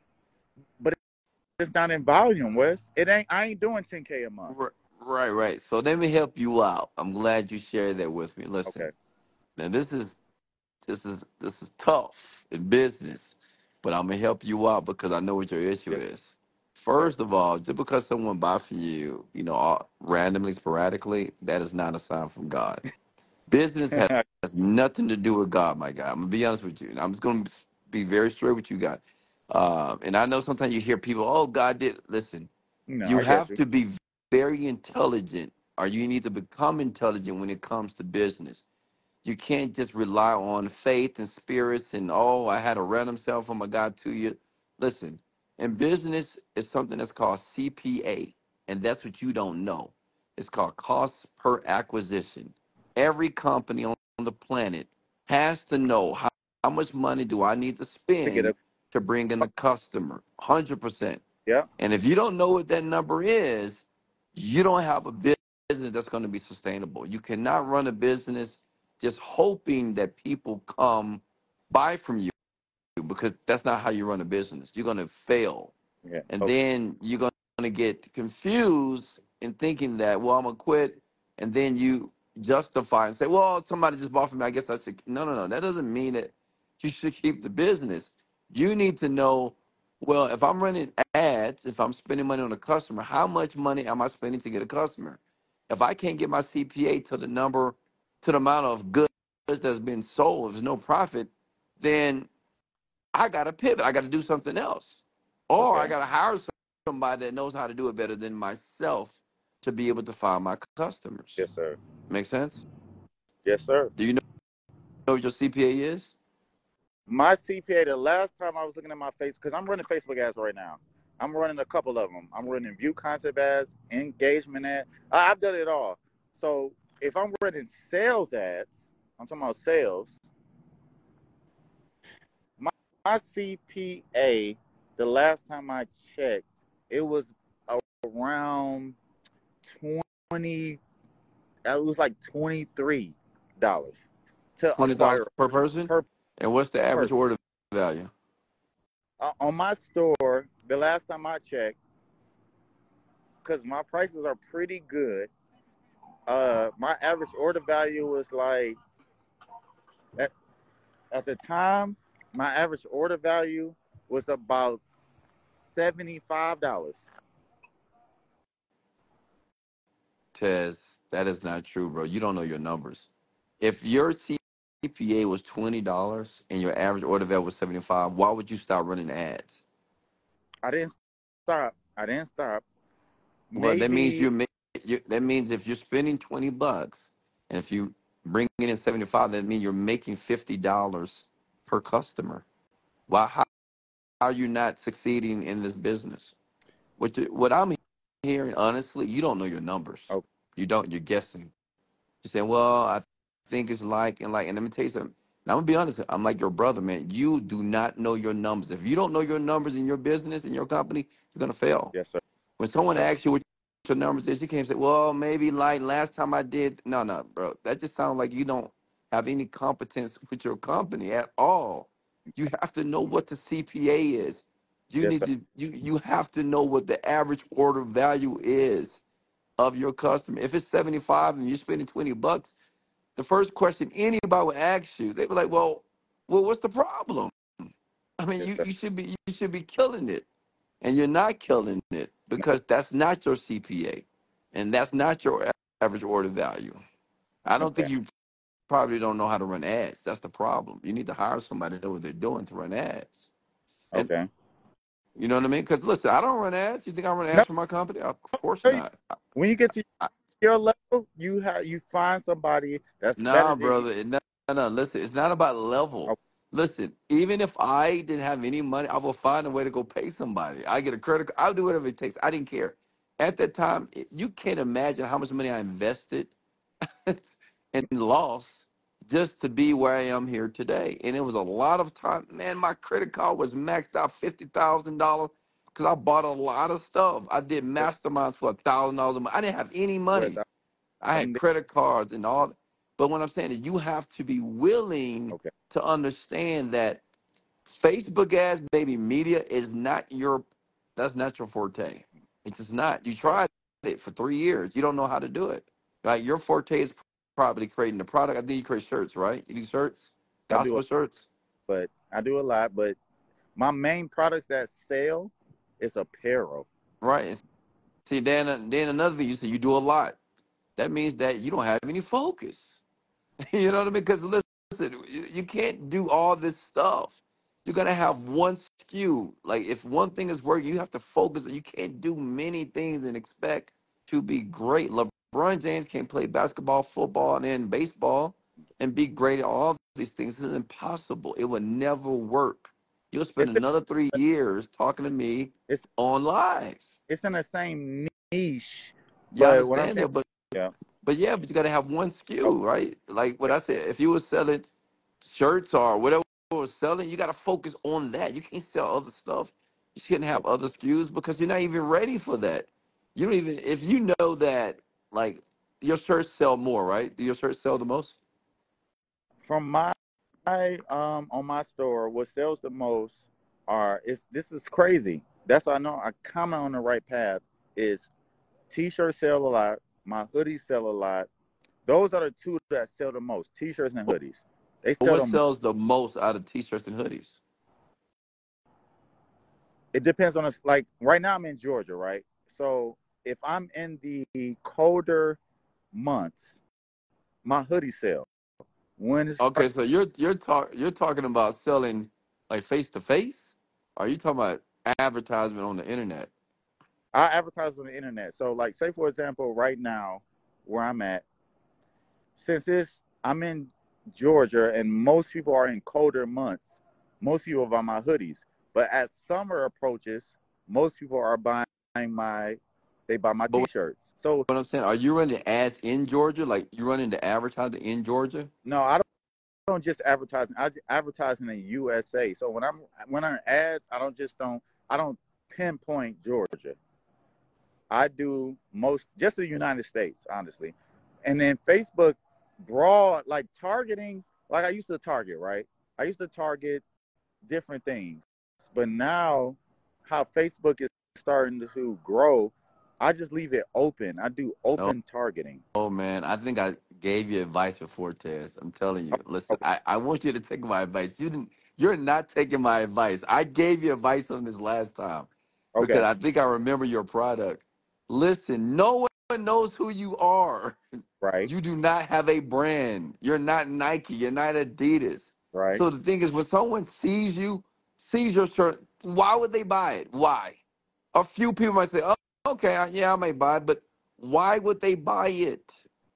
But it's not in volume, Wes. It ain't. I ain't doing ten K a month. Right, right, right. So let me help you out. I'm glad you shared that with me. Okay. Listen, now this is this is this is tough in business, but I'm gonna help you out because I know what your issue Yes, is. sir. First of all, just because someone buy from you, you know, all- randomly, sporadically, that is not a sign from God. Business has, has nothing to do with God, my guy. I'm gonna be honest with you. I'm just gonna be very straight with you guys. Um, and I know sometimes you hear people, "Oh, God did." Listen, No, you I got have you. to be very intelligent, or you need to become intelligent when it comes to business. You can't just rely on faith and spirits and, oh, I had a random cell phone I got to you. Listen, in business, it's something that's called C P A, and that's what you don't know. It's called cost per acquisition. Every company on the planet has to know how, how much money do I need to To get spend a to bring in a customer. one hundred percent. yeah. And if you don't know what that number is, you don't have a business that's going to be sustainable. You cannot run a business just hoping that people come buy from you because that's not how you run a business. You're going to fail. Yeah. And Okay. then you're going to get confused in thinking that, well, I'm going to quit. And then you justify and say, well, somebody just bought from me. I guess I should. No, no, no. That doesn't mean that you should keep the business. You need to know, well, if I'm running ads, if I'm spending money on a customer, how much money am I spending to get a customer? If I can't get my C P A to the number, to the amount of goods that's been sold, if there's no profit, then I got to pivot. I got to do something else. Or I Okay. got to hire somebody that knows how to do it better than myself to be able to find my customers. Yes, sir. Make sense? Yes, sir. Do you know what your C P A is? My C P A, the last time I was looking at my face, because I'm running Facebook ads right now. I'm running a couple of them. I'm running view concept ads, engagement ads. I- I've done it all. So if I'm running sales ads, I'm talking about sales. My, my C P A, the last time I checked, it was around twenty. It was like twenty-three dollars to twenty thousand acquire per person? per And what's the average person. order value? Uh, on my store, the last time I checked, because my prices are pretty good. Uh, my average order value was like at, at the time, my average order value was about seventy-five dollars. Tez, that is not true, bro. You don't know your numbers. If your C P A was twenty dollars and your average order value was seventy five, why would you start running ads? I didn't stop. I didn't stop. Well, that means Maybe you're, ma- you that means if you're spending twenty bucks and if you bring in seventy five, that means you're making fifty dollars per customer. Why? How, how are you not succeeding in this business? What you, what I'm hearing, honestly, you don't know your numbers. okay. You don't. You're guessing. You're saying, well, I think it's like and like. And let me tell you something. And I'm gonna be honest. I'm like your brother, man. You do not know your numbers. If you don't know your numbers in your business in your company, you're gonna fail. Yes, sir. When someone asks you what your numbers is, you can't say, well, maybe like last time I did. No, no, bro. That just sounds like you don't have any competence with your company at all. You have to know what the C P A is. You Yes, need sir. to you you have to know what the average order value is of your customer. If it's seventy-five and you're spending twenty bucks, the first question anybody would ask you, they were like, well, well, what's the problem? I mean, Yes, you, sir. you should be you should be killing it. And you're not killing it because that's not your C P A. And that's not your a- average order value. I don't Okay. think you probably don't know how to run ads. That's the problem. You need to hire somebody to know what they're doing to run ads. And Okay. you know what I mean? Because listen, I don't run ads. You think I run No, ads for my company? Of course you- not. when you get to I, your level, you have you find somebody that's better Nah, than you. brother. it- No, no, listen, it's not about level. Okay. Listen, even if I didn't have any money, I will find a way to go pay somebody. I get a credit card. I'll do whatever it takes. I didn't care. At that time, it- you can't imagine how much money I invested and lost just to be where I am here today. And it was a lot of time. Man, my credit card was maxed out fifty thousand dollars because I bought a lot of stuff. I did masterminds for a thousand dollars a month. I didn't have any West. money. I I've had been there. credit cards and all. But what I'm saying is you have to be willing Okay. to understand that Facebook ads, baby, media is not your, that's not your forte. It's just not. You Okay. tried it for three years. You don't know how to do it. Like your forte is probably creating the product. I think you create shirts, right? You do shirts, I do, a, gospel shirts, but I do a lot. But my main products that sell is apparel. right? And see, then, then another thing you say, you do a lot. That means that you don't have any focus. You know what I mean? Because listen, you you can't do all this stuff. You're gonna have one skew. Like if one thing is working, you have to focus. You can't do many things and expect to be great. LeBron James can't play basketball, football, and then baseball and be great at all these things. This is impossible. It would never work. You'll spend It's another three years talking to me it's on live. it's in the same niche. You But what I'm understand saying, that? But yeah. but yeah, but you gotta have one Okay. skew, right? Like what I said, if you were selling shirts or whatever we're selling, you got to focus on that. You can't sell other stuff. You shouldn't have other S K Us because you're not even ready for that. You don't even, if you know that, like, your shirts sell more, right? Do your shirts sell the most? From my um on my store, what sells the most are it's this is crazy. That's how I know I come on the right path. Is t-shirts sell a lot. My hoodies sell a lot. Those are the two that sell the most. T-shirts and hoodies. They But sell what them. sells the most out of t-shirts and hoodies? It depends on us. Like right now, I'm in Georgia, right? So if I'm in the colder months, my hoodie sell. When it's Okay, so you're you're talk you're talking about selling like face to face? Are you talking about advertisement on the internet? I advertise on the internet. So like, say for example, right now where I'm at, since it's I'm in Georgia and most people are in colder months, most people buy my hoodies. But as summer approaches, most people are buying my they buy my But t-shirts. So what I'm saying, are you running ads in Georgia? Like you running the advertising in Georgia? no, I don't. don't just advertise. I advertise in the U S A. So when I'm when I'm ads, I don't just don't I don't pinpoint Georgia. I do most just the United States, honestly. And then Facebook broad like targeting, like I used to target, right? I used to target different things. But now how Facebook is starting to grow, I just leave it open. I do Oh, open targeting. oh man, I think I gave you advice before, Tez. I'm telling you. Listen, Okay. I, I want you to take my advice. You didn't. You're not taking my advice. I gave you advice on this last time because Okay. I think I remember your product. Listen, no one knows who you are. Right. You do not have a brand. You're not Nike. You're not Adidas. Right. So the thing is, when someone sees you, sees your shirt, why would they buy it? Why? A few people might say, "Oh, okay, I- yeah, I may buy it," but why would they buy it?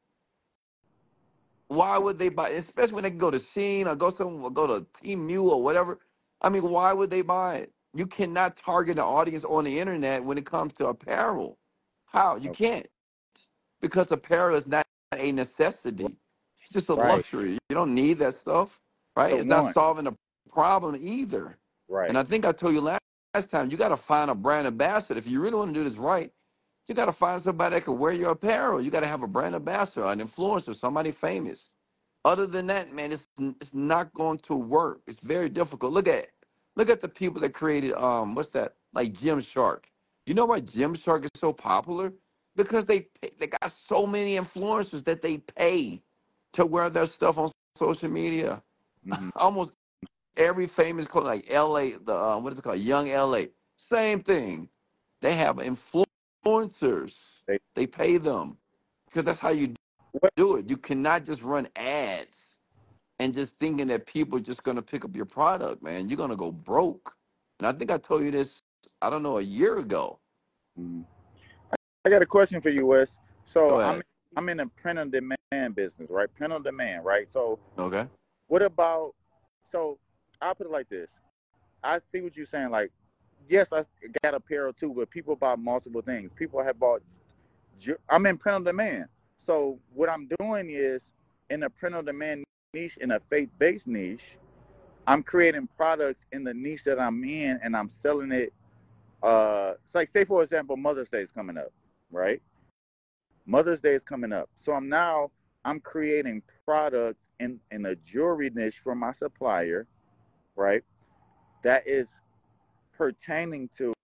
Why would they buy it? Especially when they can go to Shein or go some or go to Team Mule or whatever. I mean, why would they buy it? You cannot target the audience on the internet when it comes to apparel. How? You Okay. can't because apparel is not a necessity. It's just a Right. luxury. You don't need that stuff, right? The It's not one. solving a problem either. And Right. I think I told you last, last time, you got to find a brand ambassador. If you really want to do this right, you got to find somebody that can wear your apparel. You got to have a brand ambassador, an influencer, somebody famous. Other than that, man, it's it's not going to work. It's very difficult. Look at look at the people that created um what's that, like Gymshark. You know why Gymshark is so popular? Because they pay, they got so many influencers that they pay to wear their stuff on social media. Hmm. Almost every famous club, like L A, the uh, what is it called, Young L A, same thing. They have influencers. They They pay them because that's how you what? do it. You cannot just run ads and just thinking that people are just gonna pick up your product, man. You're gonna go broke. And I think I told you this, I don't know, a year ago. Mhm. I got a question for you, Wes. So Go I'm ahead. I'm in a print on demand business, right? Print on demand, right? So Okay. what about? So I'll put it like this. I see what you're saying. Like, yes, I got apparel too, but people buy multiple things. People have bought. I'm in print on demand. So what I'm doing is in a print on demand niche, in a faith-based niche, I'm creating products in the niche that I'm in, and I'm selling it. Uh, it's like, say for example, Mother's Day is coming up, right? Mother's Day is coming up, so I'm now I'm creating products in in a jewelry niche for my supplier, right? That is pertaining to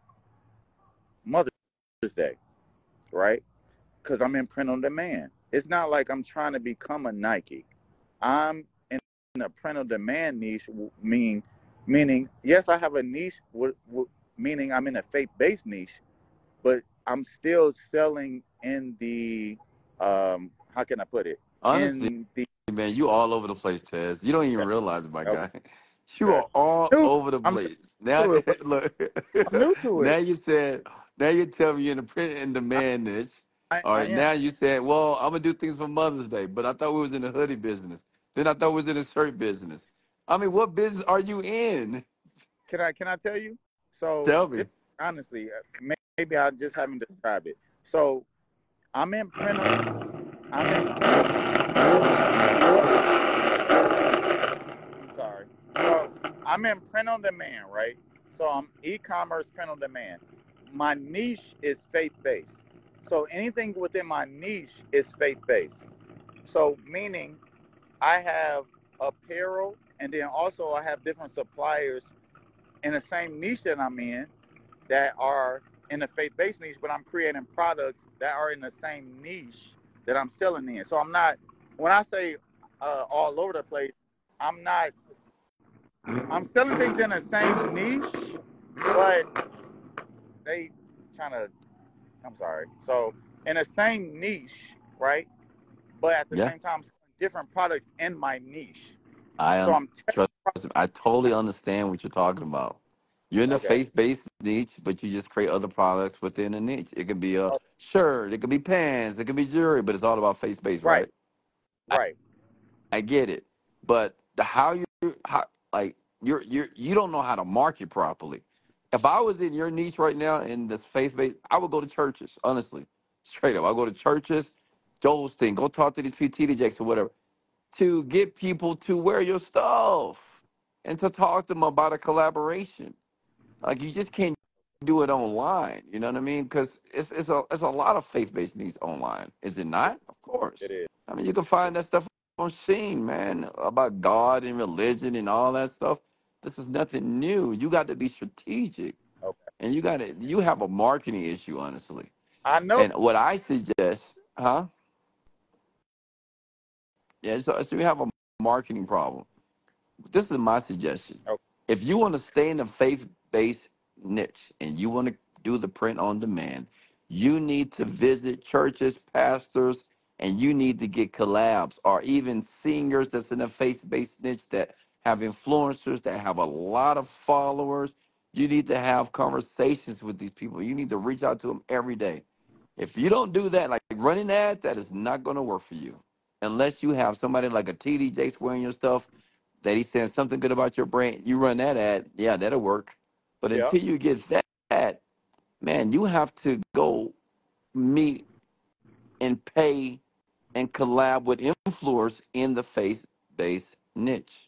Mother's Day, right? Because I'm in print on demand. It's not like I'm trying to become a Nike. I'm in a print on demand niche, meaning, meaning yes, I have a niche, meaning I'm in a faith based niche, but I'm still selling in the, um, how can I put it? Honestly, In the, man, you all over the place, Tez. You don't even realize it, my okay, guy. You are all new, over the I'm place. Now, new to it. look, I'm new to now it. you said, now you tell me you're in the print and demand niche. I, All I right, am. now you said, well, I'm gonna do things for Mother's Day, but I thought we was in the hoodie business. Then I thought we was in the shirt business. I mean, what business are you in? Can I can I tell you? So Tell just me. honestly, uh, maybe I just haven't described it. So I'm in print. I'm in print. I'm sorry. So I'm in print on demand, right? So I'm e-commerce print on demand. My niche is faith-based. So anything within my niche is faith-based. So meaning I have apparel, and then also I have different suppliers in the same niche that I'm in that are in the faith-based niche, but I'm creating products that are in the same niche that I'm selling in. So I'm not, when I say uh, all over the place, I'm not, I'm selling things in the same niche, but they trying to, I'm sorry. So in the same niche, right? But at the Yeah, same time, different products in my niche. I So un- I'm, trust me. I totally understand what you're talking about. You're in a okay, faith-based niche, but you just create other products within a niche. It could be a oh, shirt, it could be pants, it could be jewelry, but it's all about faith-based, right, right? right. I get it, but the how you how like you're you're you don't know how to market properly. If I was in your niche right now in this faith based, I would go to churches. Honestly, straight up, I go to churches, those things. Go talk to these P T D Js or whatever to get people to wear your stuff and to talk to them about a collaboration. Like you just can't do it online. You know what I mean? Because it's it's a it's a lot of faith based needs online. Is it not? Of It course. is. I mean, you can find that stuff on Sheen, man, about God and religion and all that stuff. This is nothing new. You got to be strategic, Okay. and you got to you have a marketing issue, honestly. I know. And what I suggest, huh? Yeah, so, so we have a marketing problem. This is my suggestion. Okay. If you want to stay in the faith-based niche and you want to do the print on demand, you need to visit churches, pastors, and you need to get collabs or even singers that's in the faith-based niche that have influencers that have a lot of followers. You need to have conversations with these people. You need to reach out to them every day. If you don't do that, like running ads, that is not going to work for you unless you have somebody like a T D Jakes wearing your stuff that he's saying something good about your brand. You run that ad, yeah, that'll work. But Yeah. until you get that, man, you have to go meet and pay and collab with influencers in the faith-based niche.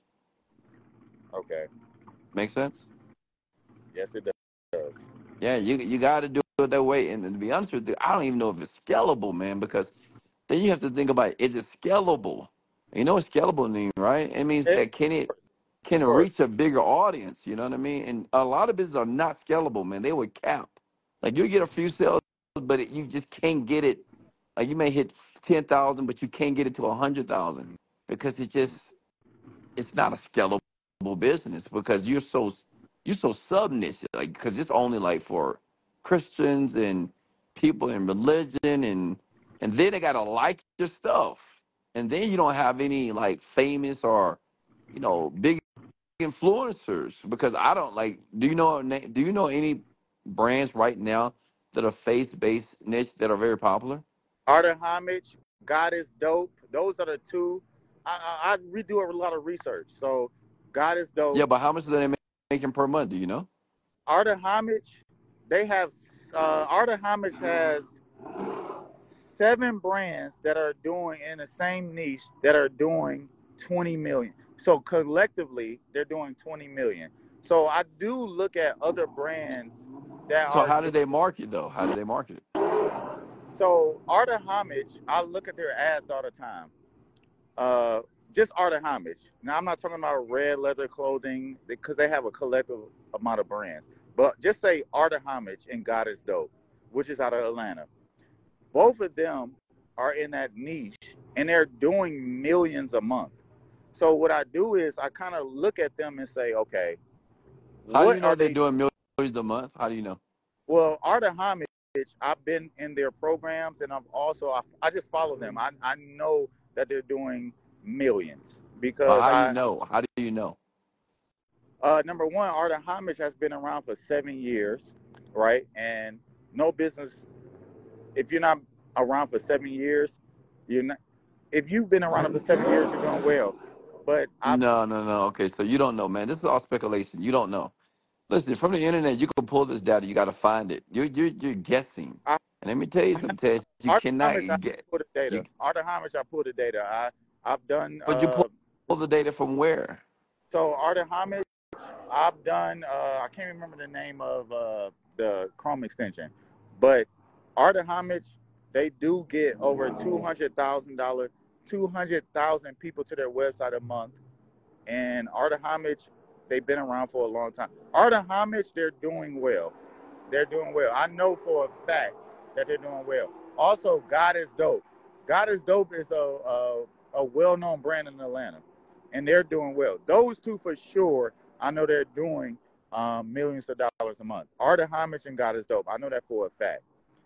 Okay. Make sense? Yes, it does. Yeah, you you got to do it that way. And to be honest with you, I don't even know if it's scalable, man, because then you have to think about, is it scalable? You know what scalable means, right? It means It, that can it of can it course. reach a bigger audience? You know what I mean? And a lot of businesses are not scalable, man. They would cap. Like you get a few sales, but it, you just can't get it. Like you may hit ten thousand, but you can't get it to a hundred thousand because it just it's not a scalable business because you're so you're so sub niche. Like because it's only like for Christians and people in religion and and then they gotta like your stuff, and then you don't have any like famous or you know big influencers because I don't like. Do you know? na- Do you know any brands right now that are face based niche that are very popular? Art of Homage, God is Dope. Those are the two. I, I, I redo a lot of research. So, God is Dope. Yeah, but how much are they ma- making per month? Do you know? Art of Homage, they have, uh, Art of Homage has seven brands that are doing in the same niche that are doing twenty million. So, collectively, they're doing twenty million. So, I do look at other brands that So are how doing. do they market though? How do they market? So, Art of Homage, I look at their ads all the time. Uh, just Art of Homage. Now, I'm not talking about red leather clothing because they have a collective amount of brands. But just say Art of Homage and God is Dope, which is out of Atlanta. Both of them are in that niche and they're doing millions a month. So what I do is I kind of look at them and say, okay, How do you what know are they're they? doing millions a month? How do you know? Well, Art of Homage, I've been in their programs and I've also I, I just follow them. I I know that they're doing millions But because how you I know? How do you know? uh, number one, Art of Homage has been around for seven years, right? And no business if you're not around for seven years, you're not. If you've been around for seven years, you're doing well. But I've No, no, no. Okay, so you don't know, man. This is all speculation. You don't know. Listen, from the internet, you can pull this data. You got to find it. You're you're you're guessing. I, And let me tell you I have something, Tess. You Art of cannot Homage. I get pulled the you. data. Art of Homage. I pulled the data. I I've done But you uh pull, pull the data from where? so Art of Homage. I've done. Uh, I can't remember the name of uh, the Chrome extension, but Art of Homage. They do get over two hundred thousand dollars, two hundred thousand people to their website a month. And Art of Homage, they've been around for a long time. Art of Homage, they're doing well. They're doing well. I know for a fact that they're doing well. Also, God is Dope. God is Dope is a a, a well-known brand in Atlanta, and they're doing well. Those two for sure. I know they're doing um, millions of dollars a month. Art of Homage and God is Dope. I know that for a fact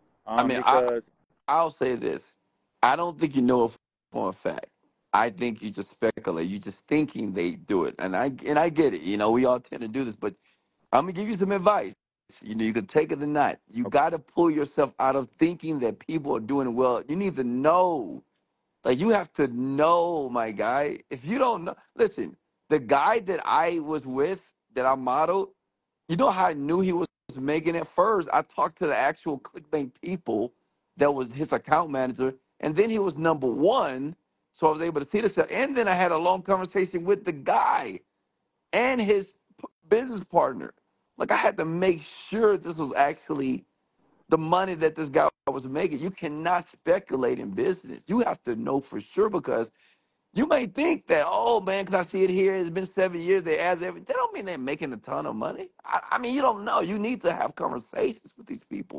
I um, mean, I because I'll say this. I don't think you know it for a fact. I think you just speculate. You just thinking they do it, and I and I get it. You know, we all tend to do this, but I'm gonna give you some advice. You know, you can take it or not. You got to pull yourself out of thinking that people are doing well. You need to know. Like you have to know, my guy. If you don't know, listen. The guy that I was with, that I modeled, you know how I knew he was making it first? I talked to the actual ClickBank people that was his account manager, and then he was number one. So I was able to see this. And then I had a long conversation with the guy and his p- business partner. Like I had to make sure this was actually the money that this guy was making. You cannot speculate in business. You have to know for sure because you may think that, oh man, because I see it here, it's been seven years, they ask every. That don't mean they're making a ton of money. I, I mean, you don't know. You need to have conversations with these people.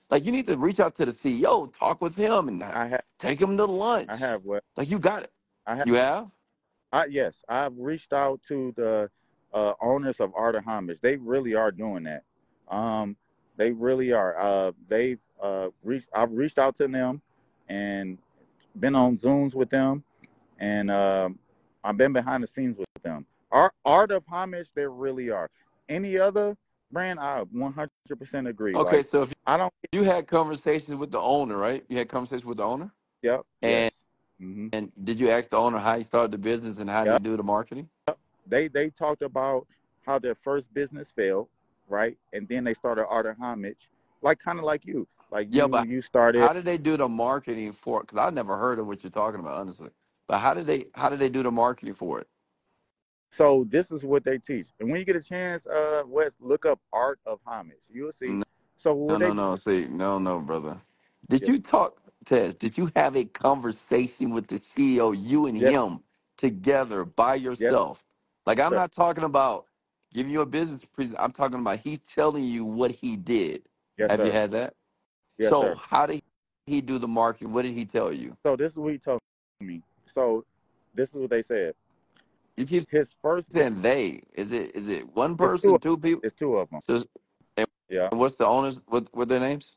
Like you need to reach out to the C E O, talk with him, and uh, I have, take him to I lunch. have what Like you got it. I have. You have? I yes, I've reached out to the uh, owners of Art of Homage. They really are doing that. Um, they really are. Uh, they've uh, reached. I've reached out to them, and been on Zooms with them, and um, I've been behind the scenes with them. Art, Art of Homage, they really are. Any other brand, I one hundred percent agree. Okay, Like so if I don't. you had conversations with the owner, right? You had conversations with the owner, Yep. Yes. and Hmm. and did you ask the owner how he started the business and how did he Yep. do the marketing? They they talked about how their first business failed, right? And then they started Art of Homage, like kind of like you, like Yeah, you but you started. how did they do the marketing for it? Because I never heard of what you're talking about, honestly. But how did they how did they do the marketing for it? So this is what they teach, and when you get a chance, uh, Wes, look up Art of Homage. You'll see. So No, what no, they no. See, no, no, brother. Did yes you talk, Tess? Did you have a conversation with the C E O, you and yes him together by yes yourself? Like, I'm sir not talking about giving you a business present. I'm talking about he's telling you what he did. yes Have you sir had that? yes So, sir. how did he do the marketing? What did he tell you? So this is what he told me. So this is what they said. You keep His first business saying they. Is it is it one is two. person, two people? It's two of them. So, and Yeah. what's the owners? What what their names?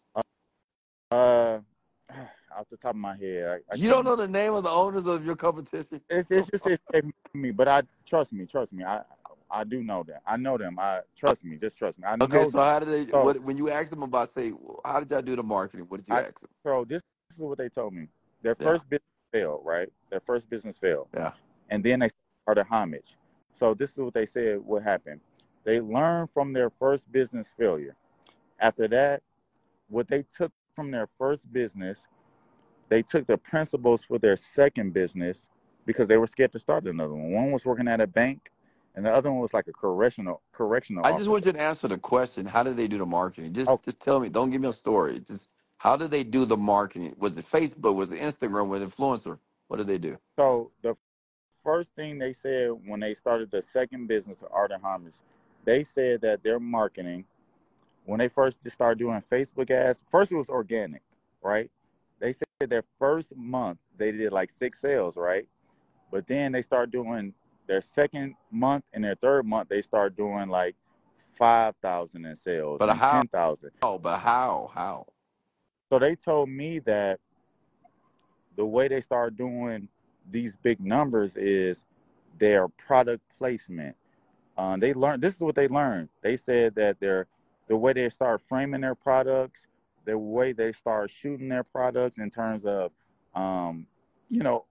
Uh, off the top of my head, I, I You don't can't. know the name of the owners of your competition? It's it's just escaping me, but I trust me, trust me. I I do know them. I know them. I trust me, just trust me. I Okay, know so them. how did they? So What when you asked them about say, how did y'all do the marketing? What did you I ask them? so this, this is what they told me. Their Yeah, first business failed, right? Their first business failed, yeah. and then they started homage. So this is what they said. What happened? They learned from their first business failure. After that, what they took from their first business, they took the principles for their second business because they were scared to start another one. One was working at a bank, and the other one was like a correctional correctional I just want officer. you to answer the question. How did they do the marketing? Just Oh, just tell me. Don't give me a story. Just how did they do the marketing? Was it Facebook? Was it Instagram? Was it influencer? What did they do? so the first thing they said when they started the second business, Art and Homage, they said that their marketing, when they first started doing Facebook ads, first it was organic, right? They said their first month they did like six sales, right? But then they start doing their second month and their third month they start doing like five thousand in sales But and how? ten thousand. But how? How? So they told me that the way they start doing these big numbers is their product placement. Uh, they learned this is what they learned. They said that their the way they start framing their products, the way they start shooting their products in terms of, um, you know,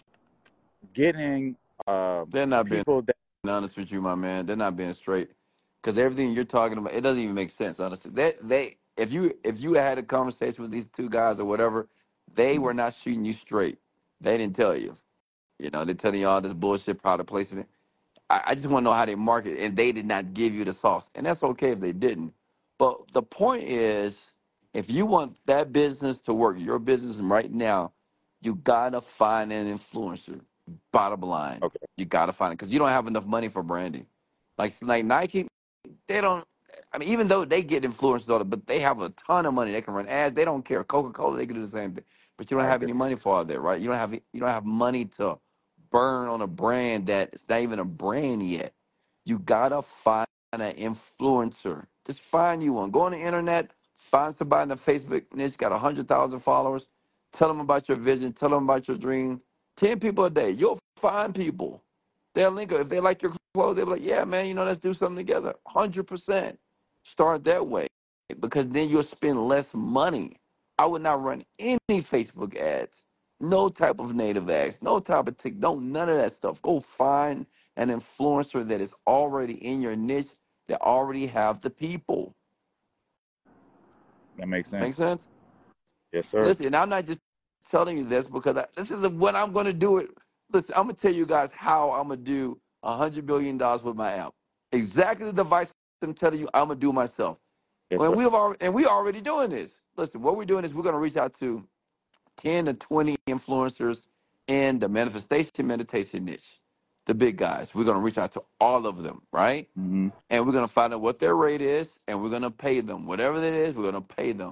getting uh, They're not being people that honest with you, my man. They're not being straight. Because everything you're talking about, it doesn't even make sense. Honestly, they they if you if you had a conversation with these two guys or whatever, they were not shooting you straight. They didn't tell you. You know, they're telling you all this bullshit product placement. I, I just want to know how they market, and they did not give you the sauce, and that's okay if they didn't. But the point is, if you want that business to work, your business right now, you gotta find an influencer. Bottom line, okay, you gotta find it because you don't have enough money for branding. Like like Nike, they don't. I mean, even though they get influencers on it, but they have a ton of money. They can run ads. They don't care. Coca Cola, they can do the same thing. But you don't I have agree. any money for all that, right? You don't have you don't have money to burn on a brand that it's not even a brand yet. You gotta find an influencer. Just find you one. Go on the internet, find somebody in the Facebook niche, got a hundred thousand followers. Tell them about your vision. Tell them about your dream. Ten people a day. You'll find people. They'll link up. If they like your clothes, they'll be like, yeah, man, you know, let's do something together. Hundred percent. Start that way. Because then you'll spend less money. I would not run any Facebook ads. No type of native ads, no type of tick, no none of that stuff. Go find an influencer that is already in your niche that already have the people. That makes sense. Make sense? Yes, sir. Listen, I'm not just telling you this because I, this is what I'm going to do. It. Listen, I'm going to tell you guys how I'm going to do a hundred billion dollars with my app. Exactly the device I'm telling you I'm going to do myself. Yes, When sir. we've already and we already doing this. Listen, what we're doing is we're going to reach out to ten to twenty influencers in the manifestation meditation niche, the big guys. We're going to reach out to all of them, right? Mm-hmm. And we're going to find out what their rate is, and we're going to pay them. Whatever it is, we're going to pay them.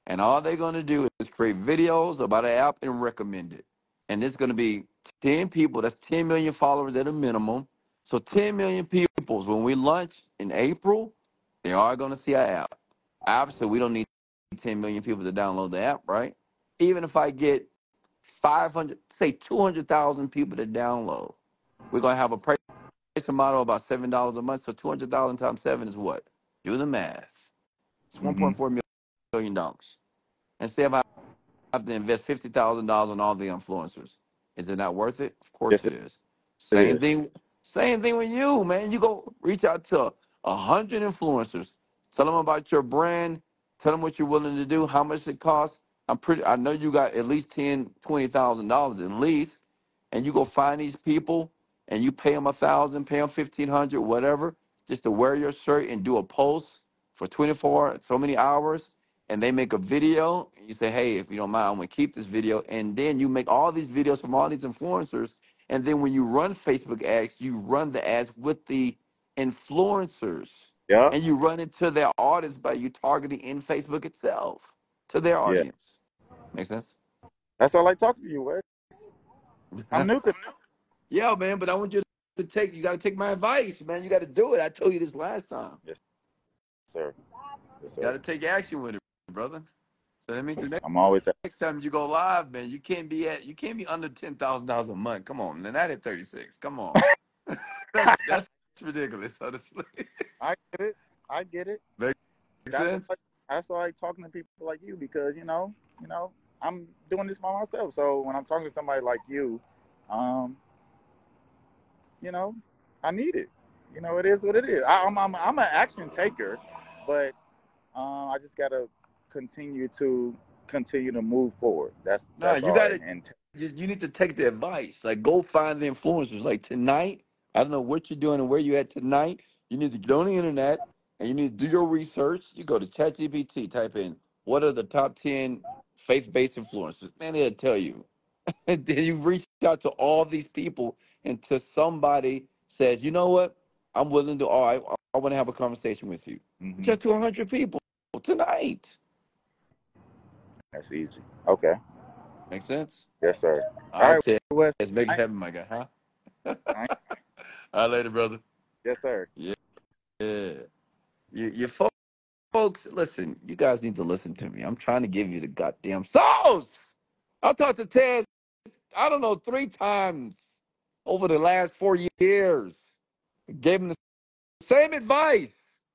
And all they're going to do is create videos about an app and recommend it. And it's going to be ten people. That's ten million followers at a minimum. So ten million people, when we launch in April, they are going to see our app. Obviously, we don't need ten million people to download the app, right? Even if I get five hundred, say two hundred thousand people to download, we're going to have a price model about seven dollars a month. So two hundred thousand times seven is what? Do the math. It's Mm-hmm. one point four million dollars. And say if I have to invest fifty thousand dollars on all the influencers, is it not worth it? Of course Yes, it it is. Same is. thing. Same thing with you, man. You go reach out to a hundred influencers, tell them about your brand, tell them what you're willing to do, how much it costs. I'm pretty. I know you got at least ten, twenty thousand dollars at least, and you go find these people and you pay them a thousand, pay them fifteen hundred, whatever, just to wear your shirt and do a post for twenty-four so many hours, and they make a video. And you say, hey, if you don't mind, I'm gonna keep this video, and then you make all these videos from all these influencers, and then when you run Facebook ads, you run the ads with the influencers, Yeah. and you run it to their audience by you targeting in Facebook itself to their Yeah. audience. Make sense? That's why I like talking to you, Wes. I'm new to Yeah, man, but I want you to take, you got to take my advice, man. You got to do it. I told you this last time. Yes, sir. Yes, You got sir. to take action with it, brother. So that means the next, I'm always at next time you go live, man, you can't be at, you can't be under ten thousand dollars a month. Come on, and not at thirty-six. Come on. that's, that's ridiculous, honestly. I get it. I get it. Make That's sense? why, that's why I like talking to people like you because you know, you know, I'm doing this by myself. So when I'm talking to somebody like you, um, you know, I need it. You know, it is what it is. I, I'm I'm I'm an action taker, but um, I just gotta continue to continue to move forward. That's Nah, that's you all. got to, And, and you need to take the advice. Like, go find the influencers. Like, tonight, I don't know what you're doing and where you're at tonight. You need to get on the internet and you need to do your research. You go to ChatGPT, type in, what are the top ten faith-based influencers? Man, it'll tell you. And then you reach out to all these people until somebody says, you know what? I'm willing to, all right, I want to have a conversation with you. mhm, Just to one hundred people tonight. that's easy. Okay. Make sense? Yes, sir. All All right, right, Ted. Wes. Let's make it I, happen, my guy, huh? I, All right, later, brother. yes, sir. Yeah. Yeah. You, you fo- folks, listen, you guys need to listen to me. I'm trying to give you the goddamn sauce. I talked to Ted, I don't know, three times over the last four years. Gave him the same advice.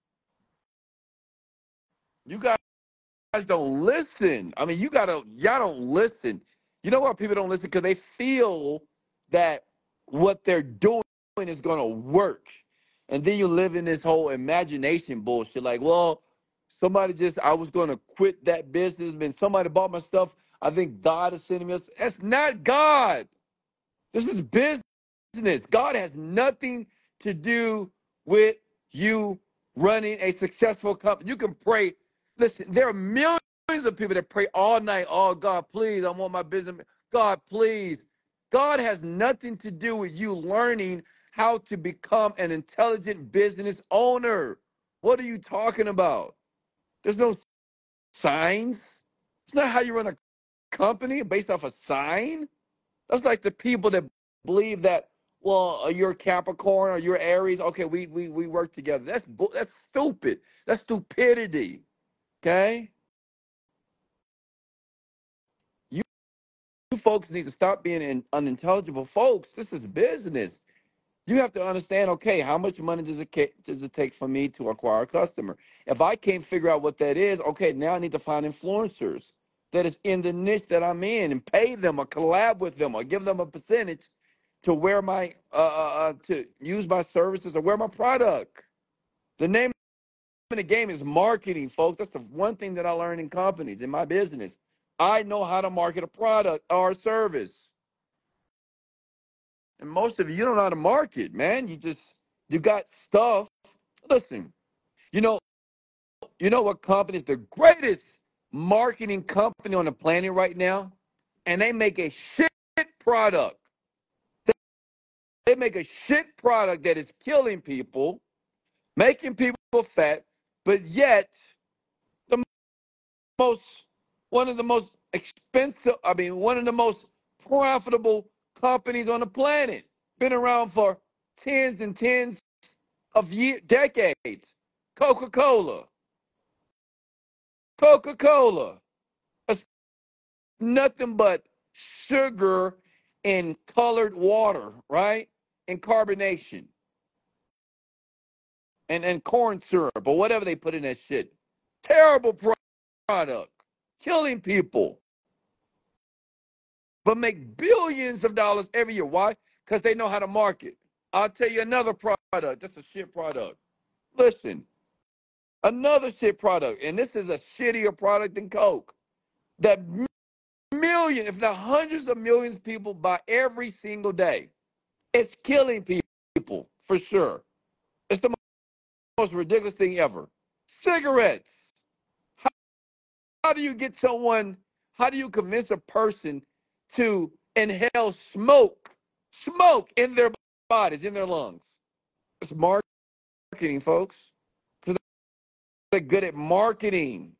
You guys don't listen. I mean, you gotta, y'all don't listen. You know why people don't listen? Because they feel that what they're doing is gonna work. And then you live in this whole imagination bullshit. Like, well, somebody just, I was gonna quit that business, and somebody bought my stuff. I think God is sending me. That's not God. This is business. God has nothing to do with you running a successful company. You can pray. Listen, there are millions of people that pray all night. Oh, God, please, I want my business. God, please. God has nothing to do with you learning how to become an intelligent business owner. What are you talking about? There's no signs. It's not how you run a company based off a sign. That's like the people that believe that, well, uh, you're Capricorn or you're Aries. Okay, we we we work together. That's bu- that's stupid. That's stupidity. Okay, you, you folks need to stop being in, unintelligible folks. This is business. You have to understand. Okay, how much money does it ca- does it take for me to acquire a customer? If I can't figure out what that is, okay, now I need to find influencers that is in the niche that I'm in and pay them or collab with them or give them a percentage to wear my uh, uh uh, to use my services or wear my product. The name of the game is marketing, folks. That's the one thing that I learned in companies in my business. I know how to market a product or a service, and most of you, you don't know how to market, man. You just you got stuff. Listen, you know, you know what company is the greatest marketing company on the planet right now, and they make a shit product. They make a shit product that is killing people, making people fat, but yet the most one of the most expensive, I mean, one of the most profitable companies on the planet. Been around for tens and tens of years, decades. Coca-Cola. Coca-Cola. It's nothing but sugar and colored water, right? And carbonation. And, and corn syrup or whatever they put in that shit. Terrible product. Killing people. But make billions of dollars every year. Why? Because they know how to market. I'll tell you another product. That's a shit product. Listen, another shit product, and this is a shittier product than Coke, that million, if not hundreds of millions of people buy every single day. It's killing people, for sure. It's the most ridiculous thing ever. Cigarettes. How, how do you get someone, how do you convince a person to inhale smoke, smoke in their bodies, in their lungs? It's marketing, folks. Because they're good at marketing.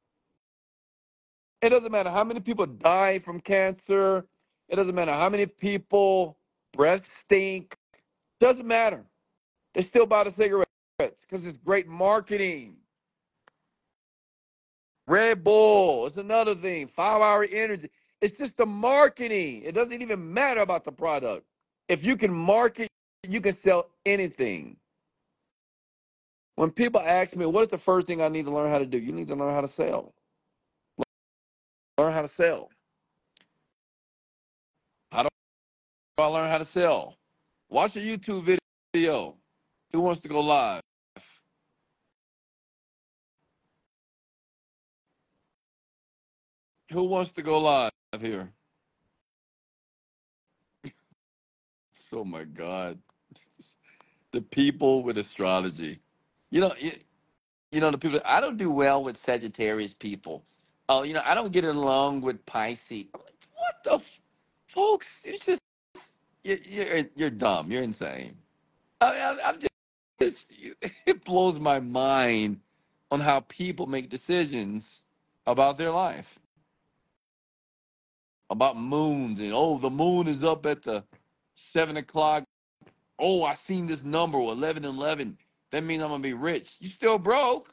It doesn't matter how many people die from cancer. It doesn't matter how many people breath stink. Doesn't matter. They still buy the cigarettes because it's great marketing. Red Bull is another thing. Five Hour Energy. It's just the marketing. It doesn't even matter about the product. If you can market, you can sell anything. When people ask me, what is the first thing I need to learn how to do? You need to learn how to sell. Learn how to sell. How do I learn how to sell? Watch a YouTube video. Who wants to go live? Who wants to go live here? Oh my God. The people with astrology. You know, you, you know, the people, I don't do well with Sagittarius people. Oh, you know, I don't get along with Pisces. I'm like, what the, f- folks, you just, you, you're, you're dumb. You're insane. I, I, I'm just, it's, it blows my mind on how people make decisions about their life, about moons, and oh, the moon is up at the seven o'clock. Oh, I seen this number, eleven eleven. That means I'm gonna be rich. You still broke.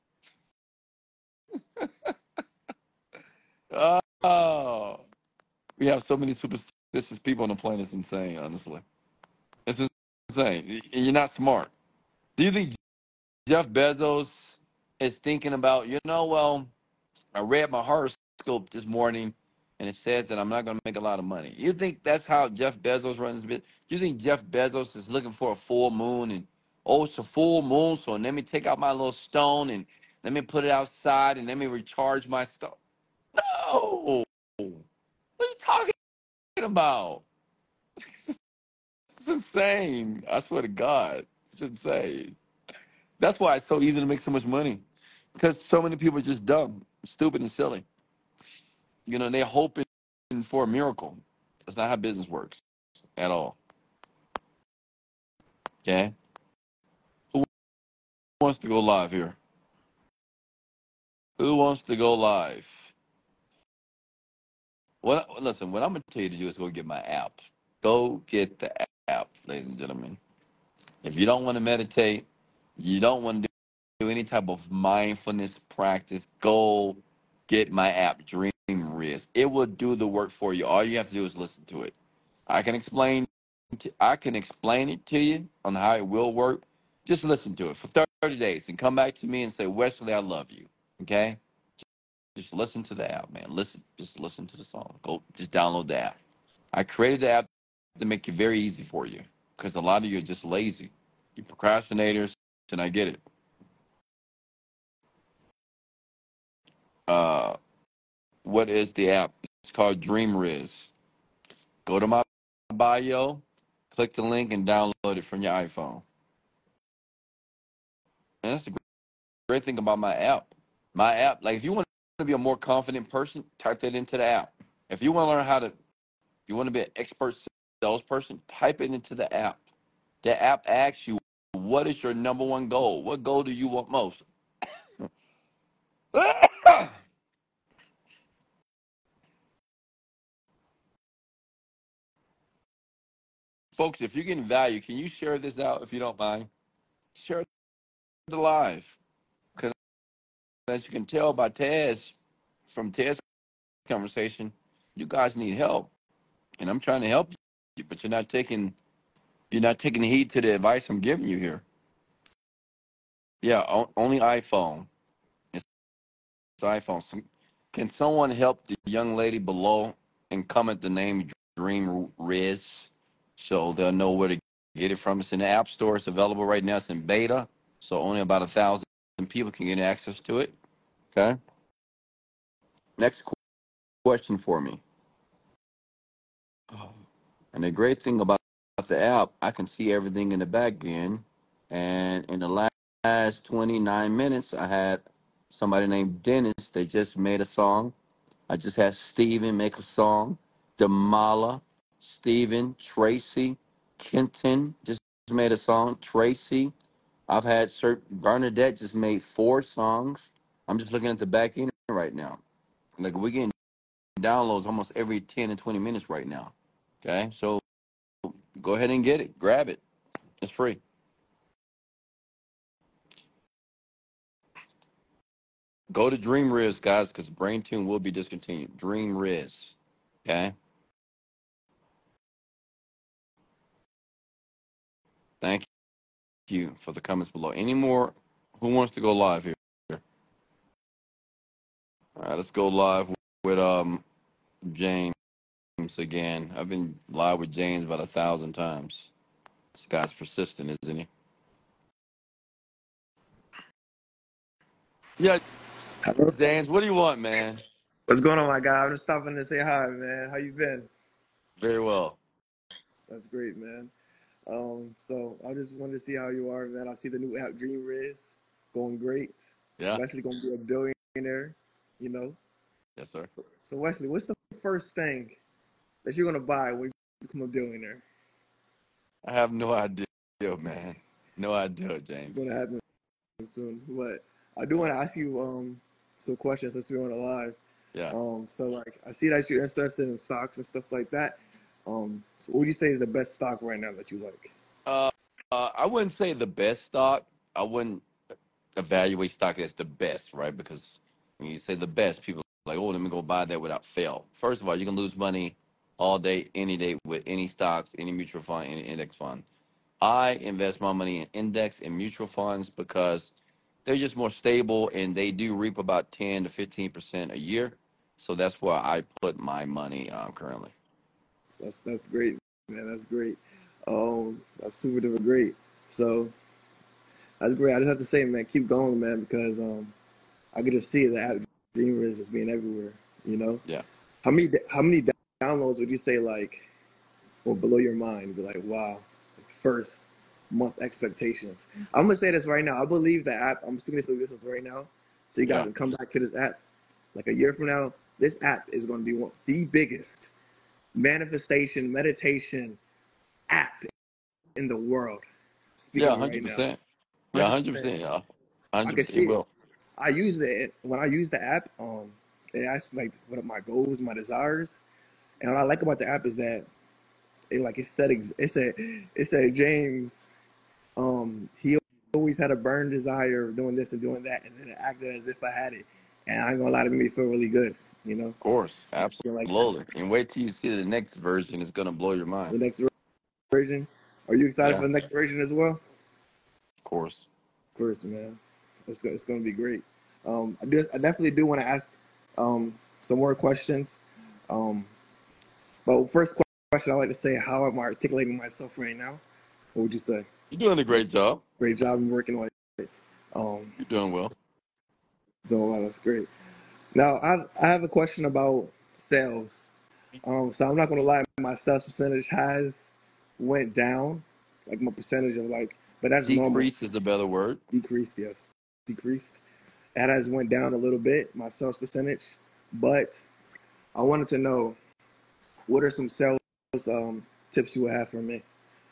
Oh, we have so many superstitious people on the planet. It's insane, honestly. It's insane. And you're not smart. Do you think Jeff Bezos is thinking about, you know, well, I read my horoscope this morning and it says that I'm not going to make a lot of money. You think that's how Jeff Bezos runs his business? You think Jeff Bezos is looking for a full moon and, oh, it's a full moon, so let me take out my little stone and let me put it outside and let me recharge my stone? No. What are you talking about? It's insane. I swear to God. It's insane. That's why it's so easy to make so much money. Because so many people are just dumb, stupid, and silly. You know, they're hoping for a miracle. That's not how business works at all. Okay? Who wants to go live here? Who wants to go live? What, listen, what I'm going to tell you to do is go get my app. Go get the app, ladies and gentlemen. If you don't want to meditate, you don't want to do any type of mindfulness practice, go get my app, Dream Riz. It will do the work for you. All you have to do is listen to it. I can explain to, I can explain it to you on how it will work. Just listen to it for thirty days and come back to me and say, Wesley, I love you. Okay? Just listen to the app, man. Listen, just listen to the song. Go just download the app. I created the app to make it very easy for you because a lot of you are just lazy. You procrastinators, and I get it. Uh, what is the app? It's called Dream Riz. Go to my bio, click the link, and download it from your iPhone. And that's the great thing about my app. My app, like if you want to be a more confident person, type that into the app. If you want to learn how to, you want to be an expert salesperson, type it into the app. The app asks you, what is your number one goal? What goal do you want most? Folks, if you're getting value, can you share this out if you don't mind? Share the live. Because as you can tell by Taz, from Taz's conversation, you guys need help. And I'm trying to help you, but you're not taking you're not taking heed to the advice I'm giving you here. Yeah, o- only iPhone. It's iPhone. Some, can someone help the young lady below and comment the name Dream Riz so they'll know where to get it from? It's in the App Store. It's available right now. It's in beta, so only about a thousand people can get access to it. Okay. Next qu- question for me. Oh. And the great thing about the app, I can see everything in the back end. And in the la- last twenty-nine minutes, I had somebody named Dennis. They just made a song. I just had Steven make a song. Damala, Steven, Tracy, Kenton just made a song. Tracy. I've had Sir Bernadette just made four songs. I'm just looking at the back end right now. Like we're getting downloads almost every ten and twenty minutes right now. Okay, so go ahead and get it. Grab it. It's free. Go to Dream Riz, guys, because Brain Tune will be discontinued. Dream Riz. Okay. Thank you for the comments below. Any more? Who wants to go live here? All right, let's go live with um James again. I've been live with James about a thousand times. This guy's persistent, isn't he? Yeah, Hello. James. What do you want, man? What's going on, my guy? I'm just stopping to say hi, man. How you been? Very well. That's great, man. Um, so I just wanted to see how you are, man. I see the new app Dream Riz going great. Yeah. Wesley gonna be a billionaire, you know. Yes, sir. So Wesley, what's the first thing that you're gonna buy when you become a billionaire? I have no idea, man. No idea, It's James. gonna happen soon. But I do want to ask you um some questions since we're on the live. Yeah. Um, so like I see that you're interested in stocks and stuff like that. Um, so what would you say is the best stock right now that you like? Uh, uh, I wouldn't say the best stock. I wouldn't evaluate stock as the best, right? Because when you say the best, people are like, oh, let me go buy that without fail. First of all, you can lose money all day, any day with any stocks, any mutual fund, any index fund. I invest my money in index and mutual funds because they're just more stable and they do reap about ten to fifteen percent a year. So that's where I put my money um, currently. That's that's great, man. That's great. Um, that's super duper great. So that's great. I just have to say, man, keep going, man, because um, I get to see the app Dreamers just being everywhere. You know, Yeah. how many how many downloads would you say like will blow your mind? Be like, wow, like first month expectations. I'm gonna say this right now. I believe the app. I'm speaking this existence right now, so you guys Yeah. can come back to this app. Like a year from now, this app is going to be one the biggest manifestation meditation app in the world. Yeah. Speaking right now, one hundred percent. Yeah. one hundred percent. one hundred percent. Yeah. I can one hundred percent. It see it. will. I use it when I use the app. Um, it asks like what are my goals, my desires, and what I like about the app is that it like it said ex- it said it said James. Um, he always had a burn desire of doing this and doing that, and then it acted as if I had it. And I ain't gonna lie, to me feel really good. You know, Of course. feel like Absolutely. And wait till you see the next version. It's going to blow your mind. the next version. Are you excited Yeah. for the next version as well? Of course. Of course, man. It's go- it's going to be great. Um, I do. I definitely do want to ask um, some more questions. Um, but first question, I like to say, how am I articulating myself right now? What would you say? You're doing a great job. Great job. I'm working on it. Um, You're doing well. doing well. That's great. Now, I have, I have a question about sales. Um, so I'm not going to lie, my sales percentage has went down, like my percentage of like, but that's normal. Decrease is the better word. Decreased, yes, decreased. That has went down a little bit, my sales percentage. But I wanted to know what are some sales um, tips you would have for me?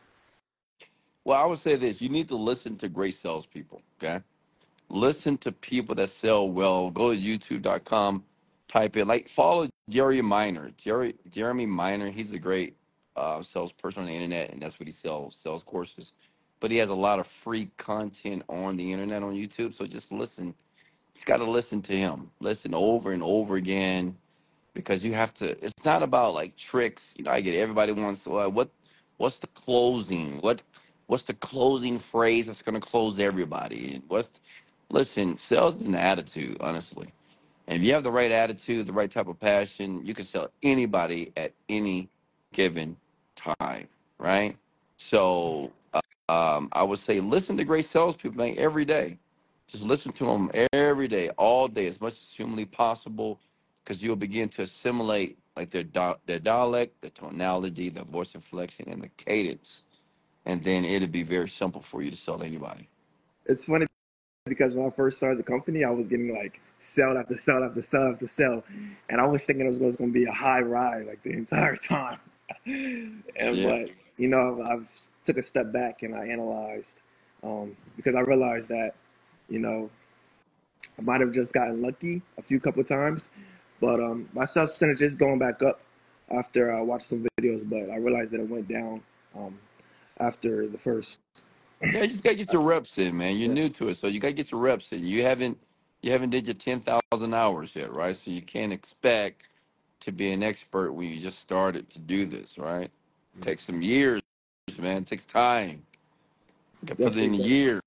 Well, I would say this. You need to listen to great salespeople, okay? Listen to people that sell well. Go to youtube dot com, type in, like, follow Jerry Minor. Jerry, Jeremy Minor, he's a great uh, salesperson on the internet, and that's what he sells sales courses. But he has a lot of free content on the internet on YouTube. So just listen. Just got to listen to him. Listen over and over again because you have to. It's not about like tricks. You know, I get it. Everybody wants to. Uh, what What's the closing? What What's the closing phrase that's going to close everybody? And what's listen? Sales is an attitude, honestly. And if you have the right attitude, the right type of passion, you can sell anybody at any given time, right? So uh, um, I would say listen to great salespeople like, every day. Just listen to them every day, all day, as much as humanly possible, because you'll begin to assimilate like their di- their dialect, the tonality, the voice inflection, and the cadence, and then it'll be very simple for you to sell anybody. It's funny because when I first started the company, I was getting like sell after sell after sell after sell, and I was thinking it was, was going to be a high ride like the entire time. and Yeah. but you know, I've, I've took a step back and I analyzed um, because I realized that you know I might have just gotten lucky a few couple of times, but um, my sales percentage is going back up after I watched some videos, but I realized that it went down um, after the first. Yeah, you just gotta get your reps in, man. You're Yeah, new to it, so you gotta get your reps in. You haven't you haven't did your ten thousand hours yet, right? So you can't expect to be an expert when you just started to do this, right? Takes some years, man. It takes time. Got to put in definitely the does. years.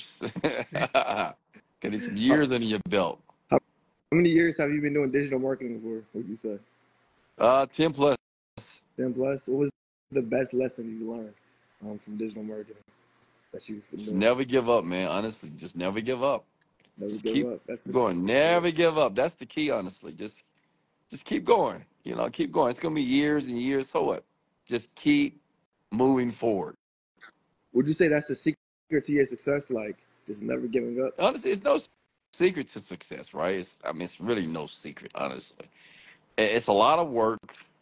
Got to get some How, years under your belt. how many years have you been doing digital marketing for? Would you say Uh, ten plus. ten plus? What was the best lesson you learned um, from digital marketing that you've been Just doing? never give up, man. Honestly, just never give up. Never Just give keep up. That's the going. yeah. Never give up. That's the key, honestly. Just just keep going. You know, keep going. It's gonna be years and years. So what? Just keep moving forward. Would you say that's the secret to your success? Like just never giving up. Honestly, it's no secret to success, right? It's, I mean, it's really no secret, honestly. I- It's a lot of work.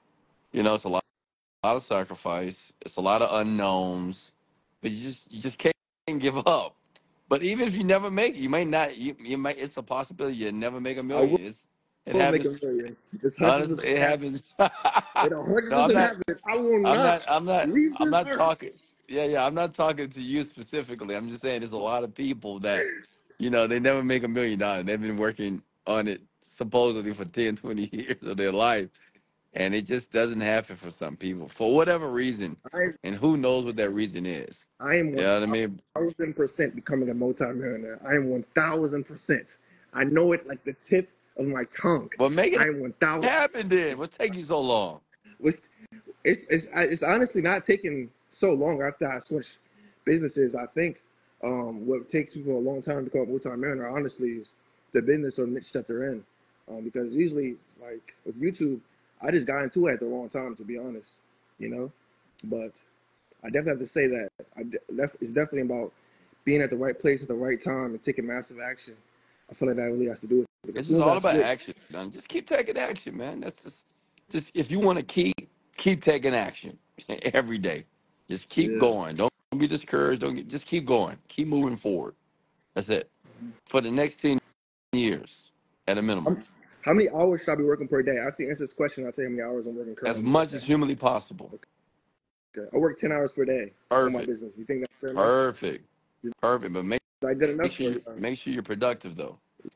You know, it's a lot, lot of sacrifice. It's a lot of unknowns, but you just you just can't give up. But even if you never make it, you may not. You, you might. It's a possibility you never make a I will, million. It's it will make a happens. million. It's hundred Honestly, percent it happen. happens. It hundred No, I'm percent not. happen. I will I'm not not. I'm not. leave I'm this not earth. talking. Yeah, yeah. I'm not talking to you specifically. I'm just saying there's a lot of people that, you know, they never make a million dollars. They've been working on it supposedly for ten, twenty years of their life, and it just doesn't happen for some people for whatever reason, I and who knows what that reason is. I am You one know what I mean? thousand percent becoming a multimillionaire. I am one thousand percent. I know it like the tip of my tongue. But make I it am one thousand. happen then. What's taking you so long? It's, it's it's it's honestly not taking so long after I switched businesses. I think um, what takes people a long time to become a multimillionaire, honestly, is the business or niche that they're in. Um, because usually, like with YouTube, I just got into it at the wrong time, to be honest. You know, but I definitely have to say that I de- def- it's definitely about being at the right place at the right time and taking massive action. I feel like that really has to do with it. As It's soon just as I all about switch, action. Man. Just keep taking action, man. That's just, just if you want to keep keep taking action every day. Just keep yeah. going. Don't, don't be discouraged. Don't get, just keep going. Keep moving forward. That's it. For the next ten years, at a minimum, Um, how many hours should I be working per day? After you answer this question, I'll tell you how many hours I'm working as currently per much day. as humanly possible. Okay. I work ten hours per day on my Perfect. business. You think that's fair enough? Perfect. Is Perfect. But make, that good make enough sure for you you? make sure you're productive though.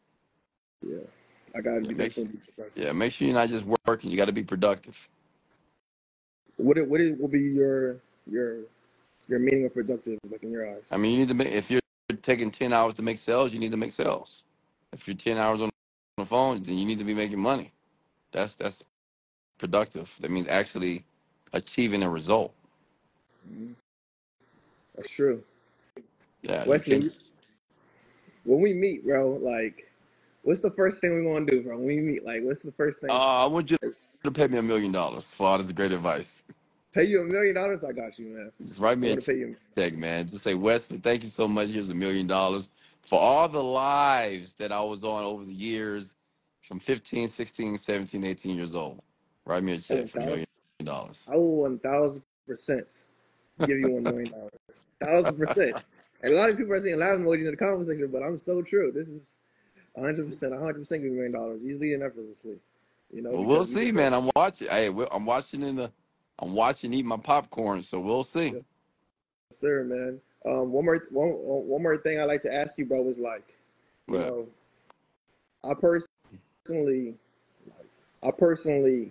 Yeah, I gotta Yeah, be make sure, definitely be productive. yeah, make sure you're not just working. You got to be productive. What it- what is, will be your your your meaning of productive, like in your I eyes? mean, you need to make if you're taking ten hours to make sales, you need to make sales. If you're ten hours on the phone, then you need to be making money. That's that's productive. That means actually achieving a result. Mhm. That's true. Yeah, you can. Wesley, when we meet, bro, like, what's the first thing we want to do, bro? When we meet, like, what's the first thing? Uh, I want you to pay me a million dollars for all this great advice. Pay you a million dollars? I got you, man. Just write I me a want to pay you. check, man. Just say, Wesley, thank you so much. Here's a million dollars for all the lives that I was on over the years from fifteen, sixteen, seventeen, eighteen years old. Write me a I check want for a thousand. million dollars. I will one thousand percent give you one million dollars. Thousand percent. And a lot of people are saying laugh emojis in the comment section, but I'm so true. This is a hundred percent. A hundred percent give you a million dollars easily and effortlessly. You know, Well, we'll because you see, deserve man. it. I'm watching. Hey, we- I'm watching in the I'm watching, eat my popcorn, so we'll see. Yes, sir, man. Um, one more, one, one more thing I like to ask you, bro, was like, you But know, I personally, I personally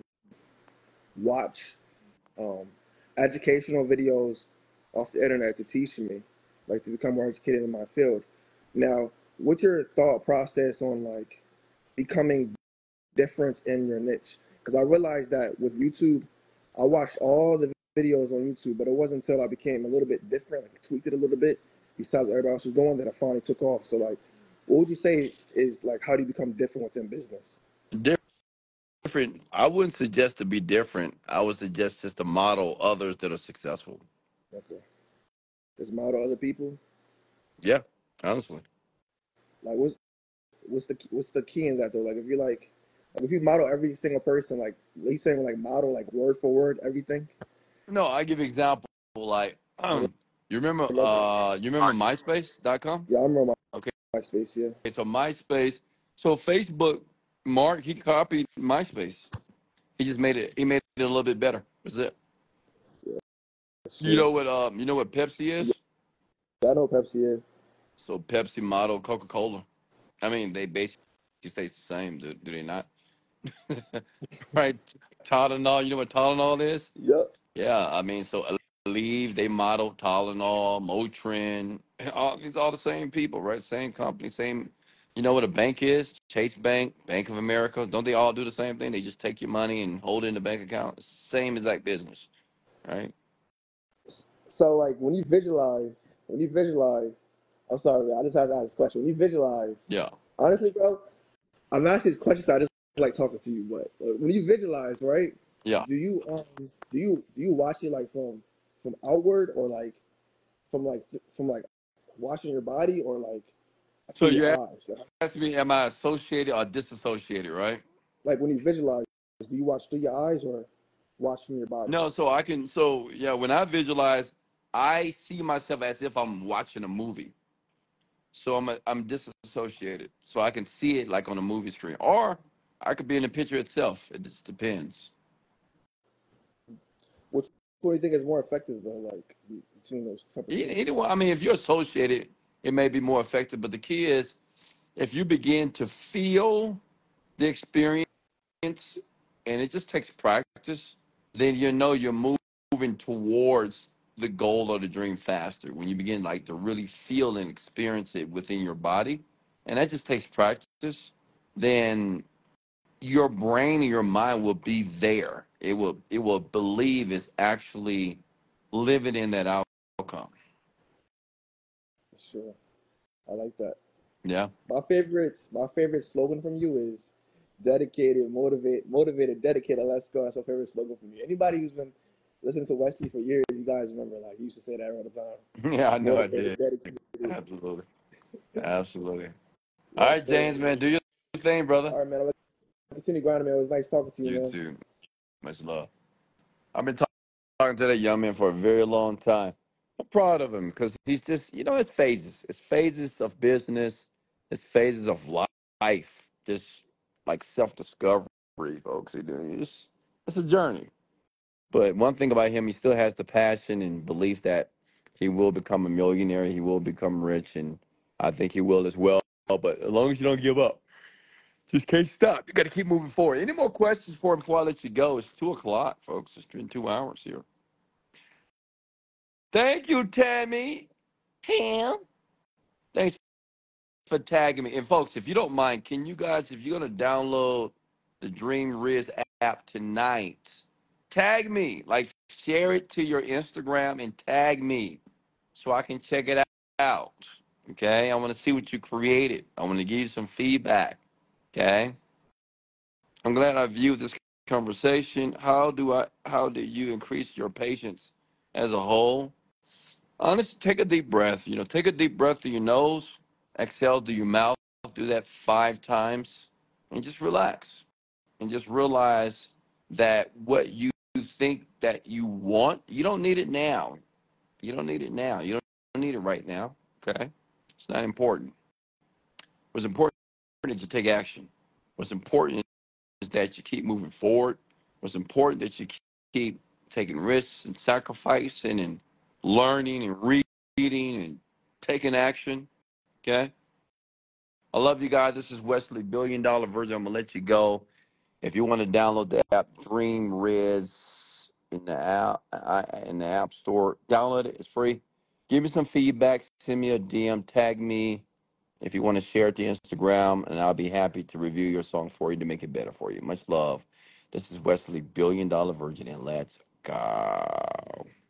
watch um, educational videos off the internet to teach me, like to become more educated in my field. Now, what's your thought process on like becoming different in your niche? Because I realized that with YouTube, I watched all the videos on YouTube, but it wasn't until I became a little bit different, like tweaked it a little bit, besides what everybody else was doing, that I finally took off. So, like, what would you say is like how do you become different within business? different, I wouldn't suggest to be different. I would suggest just to model others that are successful. Okay, is model other people. Yeah, honestly. Like, what's what's the what's the key in that though? Like, if you're like, like if you model every single person, like, you saying like model like word for word everything. No, I give example like I you remember remember, uh you remember MySpace dot com? yeah, I remember Okay, my MySpace. Yeah, so MySpace, so Facebook, Mark he copied MySpace. He just made it. He made it a little bit better. That's it. yeah, that's You true. know what? Um, you know what Pepsi Yeah, is? I know what Pepsi is. So Pepsi model Coca Cola. I mean, they basically stay the same. Do, do they not? Right? Tylenol. You know what Tylenol is? Yep. Yeah. I mean, so Aleve they model Tylenol, Motrin. All these all the same people, right? Same company, same. You know what a bank is? Chase Bank, Bank of America. Don't they all do the same thing? They just take your money and hold it in the bank account. Same exact business, right? So like when you visualize, when you visualize, I'm sorry, man, I just have to ask this question. When you visualize, Yeah. honestly, bro, I'm asking these questions. So I just like talking to you, but uh, when you visualize, right? Yeah. Do you um do you do you watch it like from from outward or like from like th- from like watching your body or like So through your you eyes? Like, asked me, am I associated or disassociated, right? like when you visualize, do you watch through your eyes or watch from your body? No, so I can, so yeah, when I visualize, I see myself as if I'm watching a movie. So I'm a, I'm disassociated. So I can see it like on a movie screen, or I could be in the picture itself. It just depends. Which what do you think is more effective though? Like be- between those type of E- two? Either one. I mean, if you're associated, it may be more effective. But the key is if you begin to feel the experience, and it just takes practice, then you know you're mov- moving towards the goal or the dream faster. When you begin like to really feel and experience it within your body, and that just takes practice, then your brain and your mind will be there. It will it will believe it's actually living in that outcome. Sure, I like that. Yeah. My favorite, my favorite slogan from you is dedicated, motivate, motivated, dedicated. Let's go. That's my favorite slogan from you. Anybody who's been listening to Wesley for years, you guys remember like you used to say that all the time. Yeah, I know I Motivated, did. dedicated. Absolutely. Absolutely. All Yes, right, sir. James, man, do your thing, brother. All right, man. I'm gonna continue grinding, man. It was nice talking to you, You man. too. Much love. I've been talk- talking to that young man for a very long time. I'm proud of him because he's just, you know, it's phases. It's phases of business. It's phases of li- life. Just like self-discovery, folks. It- It's, it's a journey. But one thing about him, he still has the passion and belief that he will become a millionaire. He will become rich, and I think he will as well. But as long as you don't give up, just can't stop. You got to keep moving forward. Any more questions for him before I let you go? It's two o'clock, folks. It's been two hours here. Thank you, Tammy. Ham. Thanks for tagging me. And folks, if you don't mind, can you guys, if you're gonna download the Dream Riz app tonight, tag me. Like share it to your Instagram and tag me so I can check it out. Okay. I want to see what you created. I want to give you some feedback. Okay. I'm glad I viewed this conversation. How do I how do you increase your patience as a whole? Honestly, take a deep breath. You know, take a deep breath through your nose, exhale through your mouth, do that five times, and just relax. And just realize that what you think that you want, you don't need it now. You don't need it now. You don't need it right now. Okay? It's not important. What's important is to take action. What's important is that you keep moving forward. What's important that you keep taking risks and sacrificing and learning and reading and taking action. Okay. I love you guys. This is Wesley, billion dollar virgin. I'm gonna let you go. If you want to download the app Dream Riz in the app I- in the app store, download it. It's free. Give me some feedback. Send me a D M. Tag me if you want to share it to Instagram, and I'll be happy to review your song for you to make it better for you. Much love. This is Wesley, billion dollar virgin, and let's go.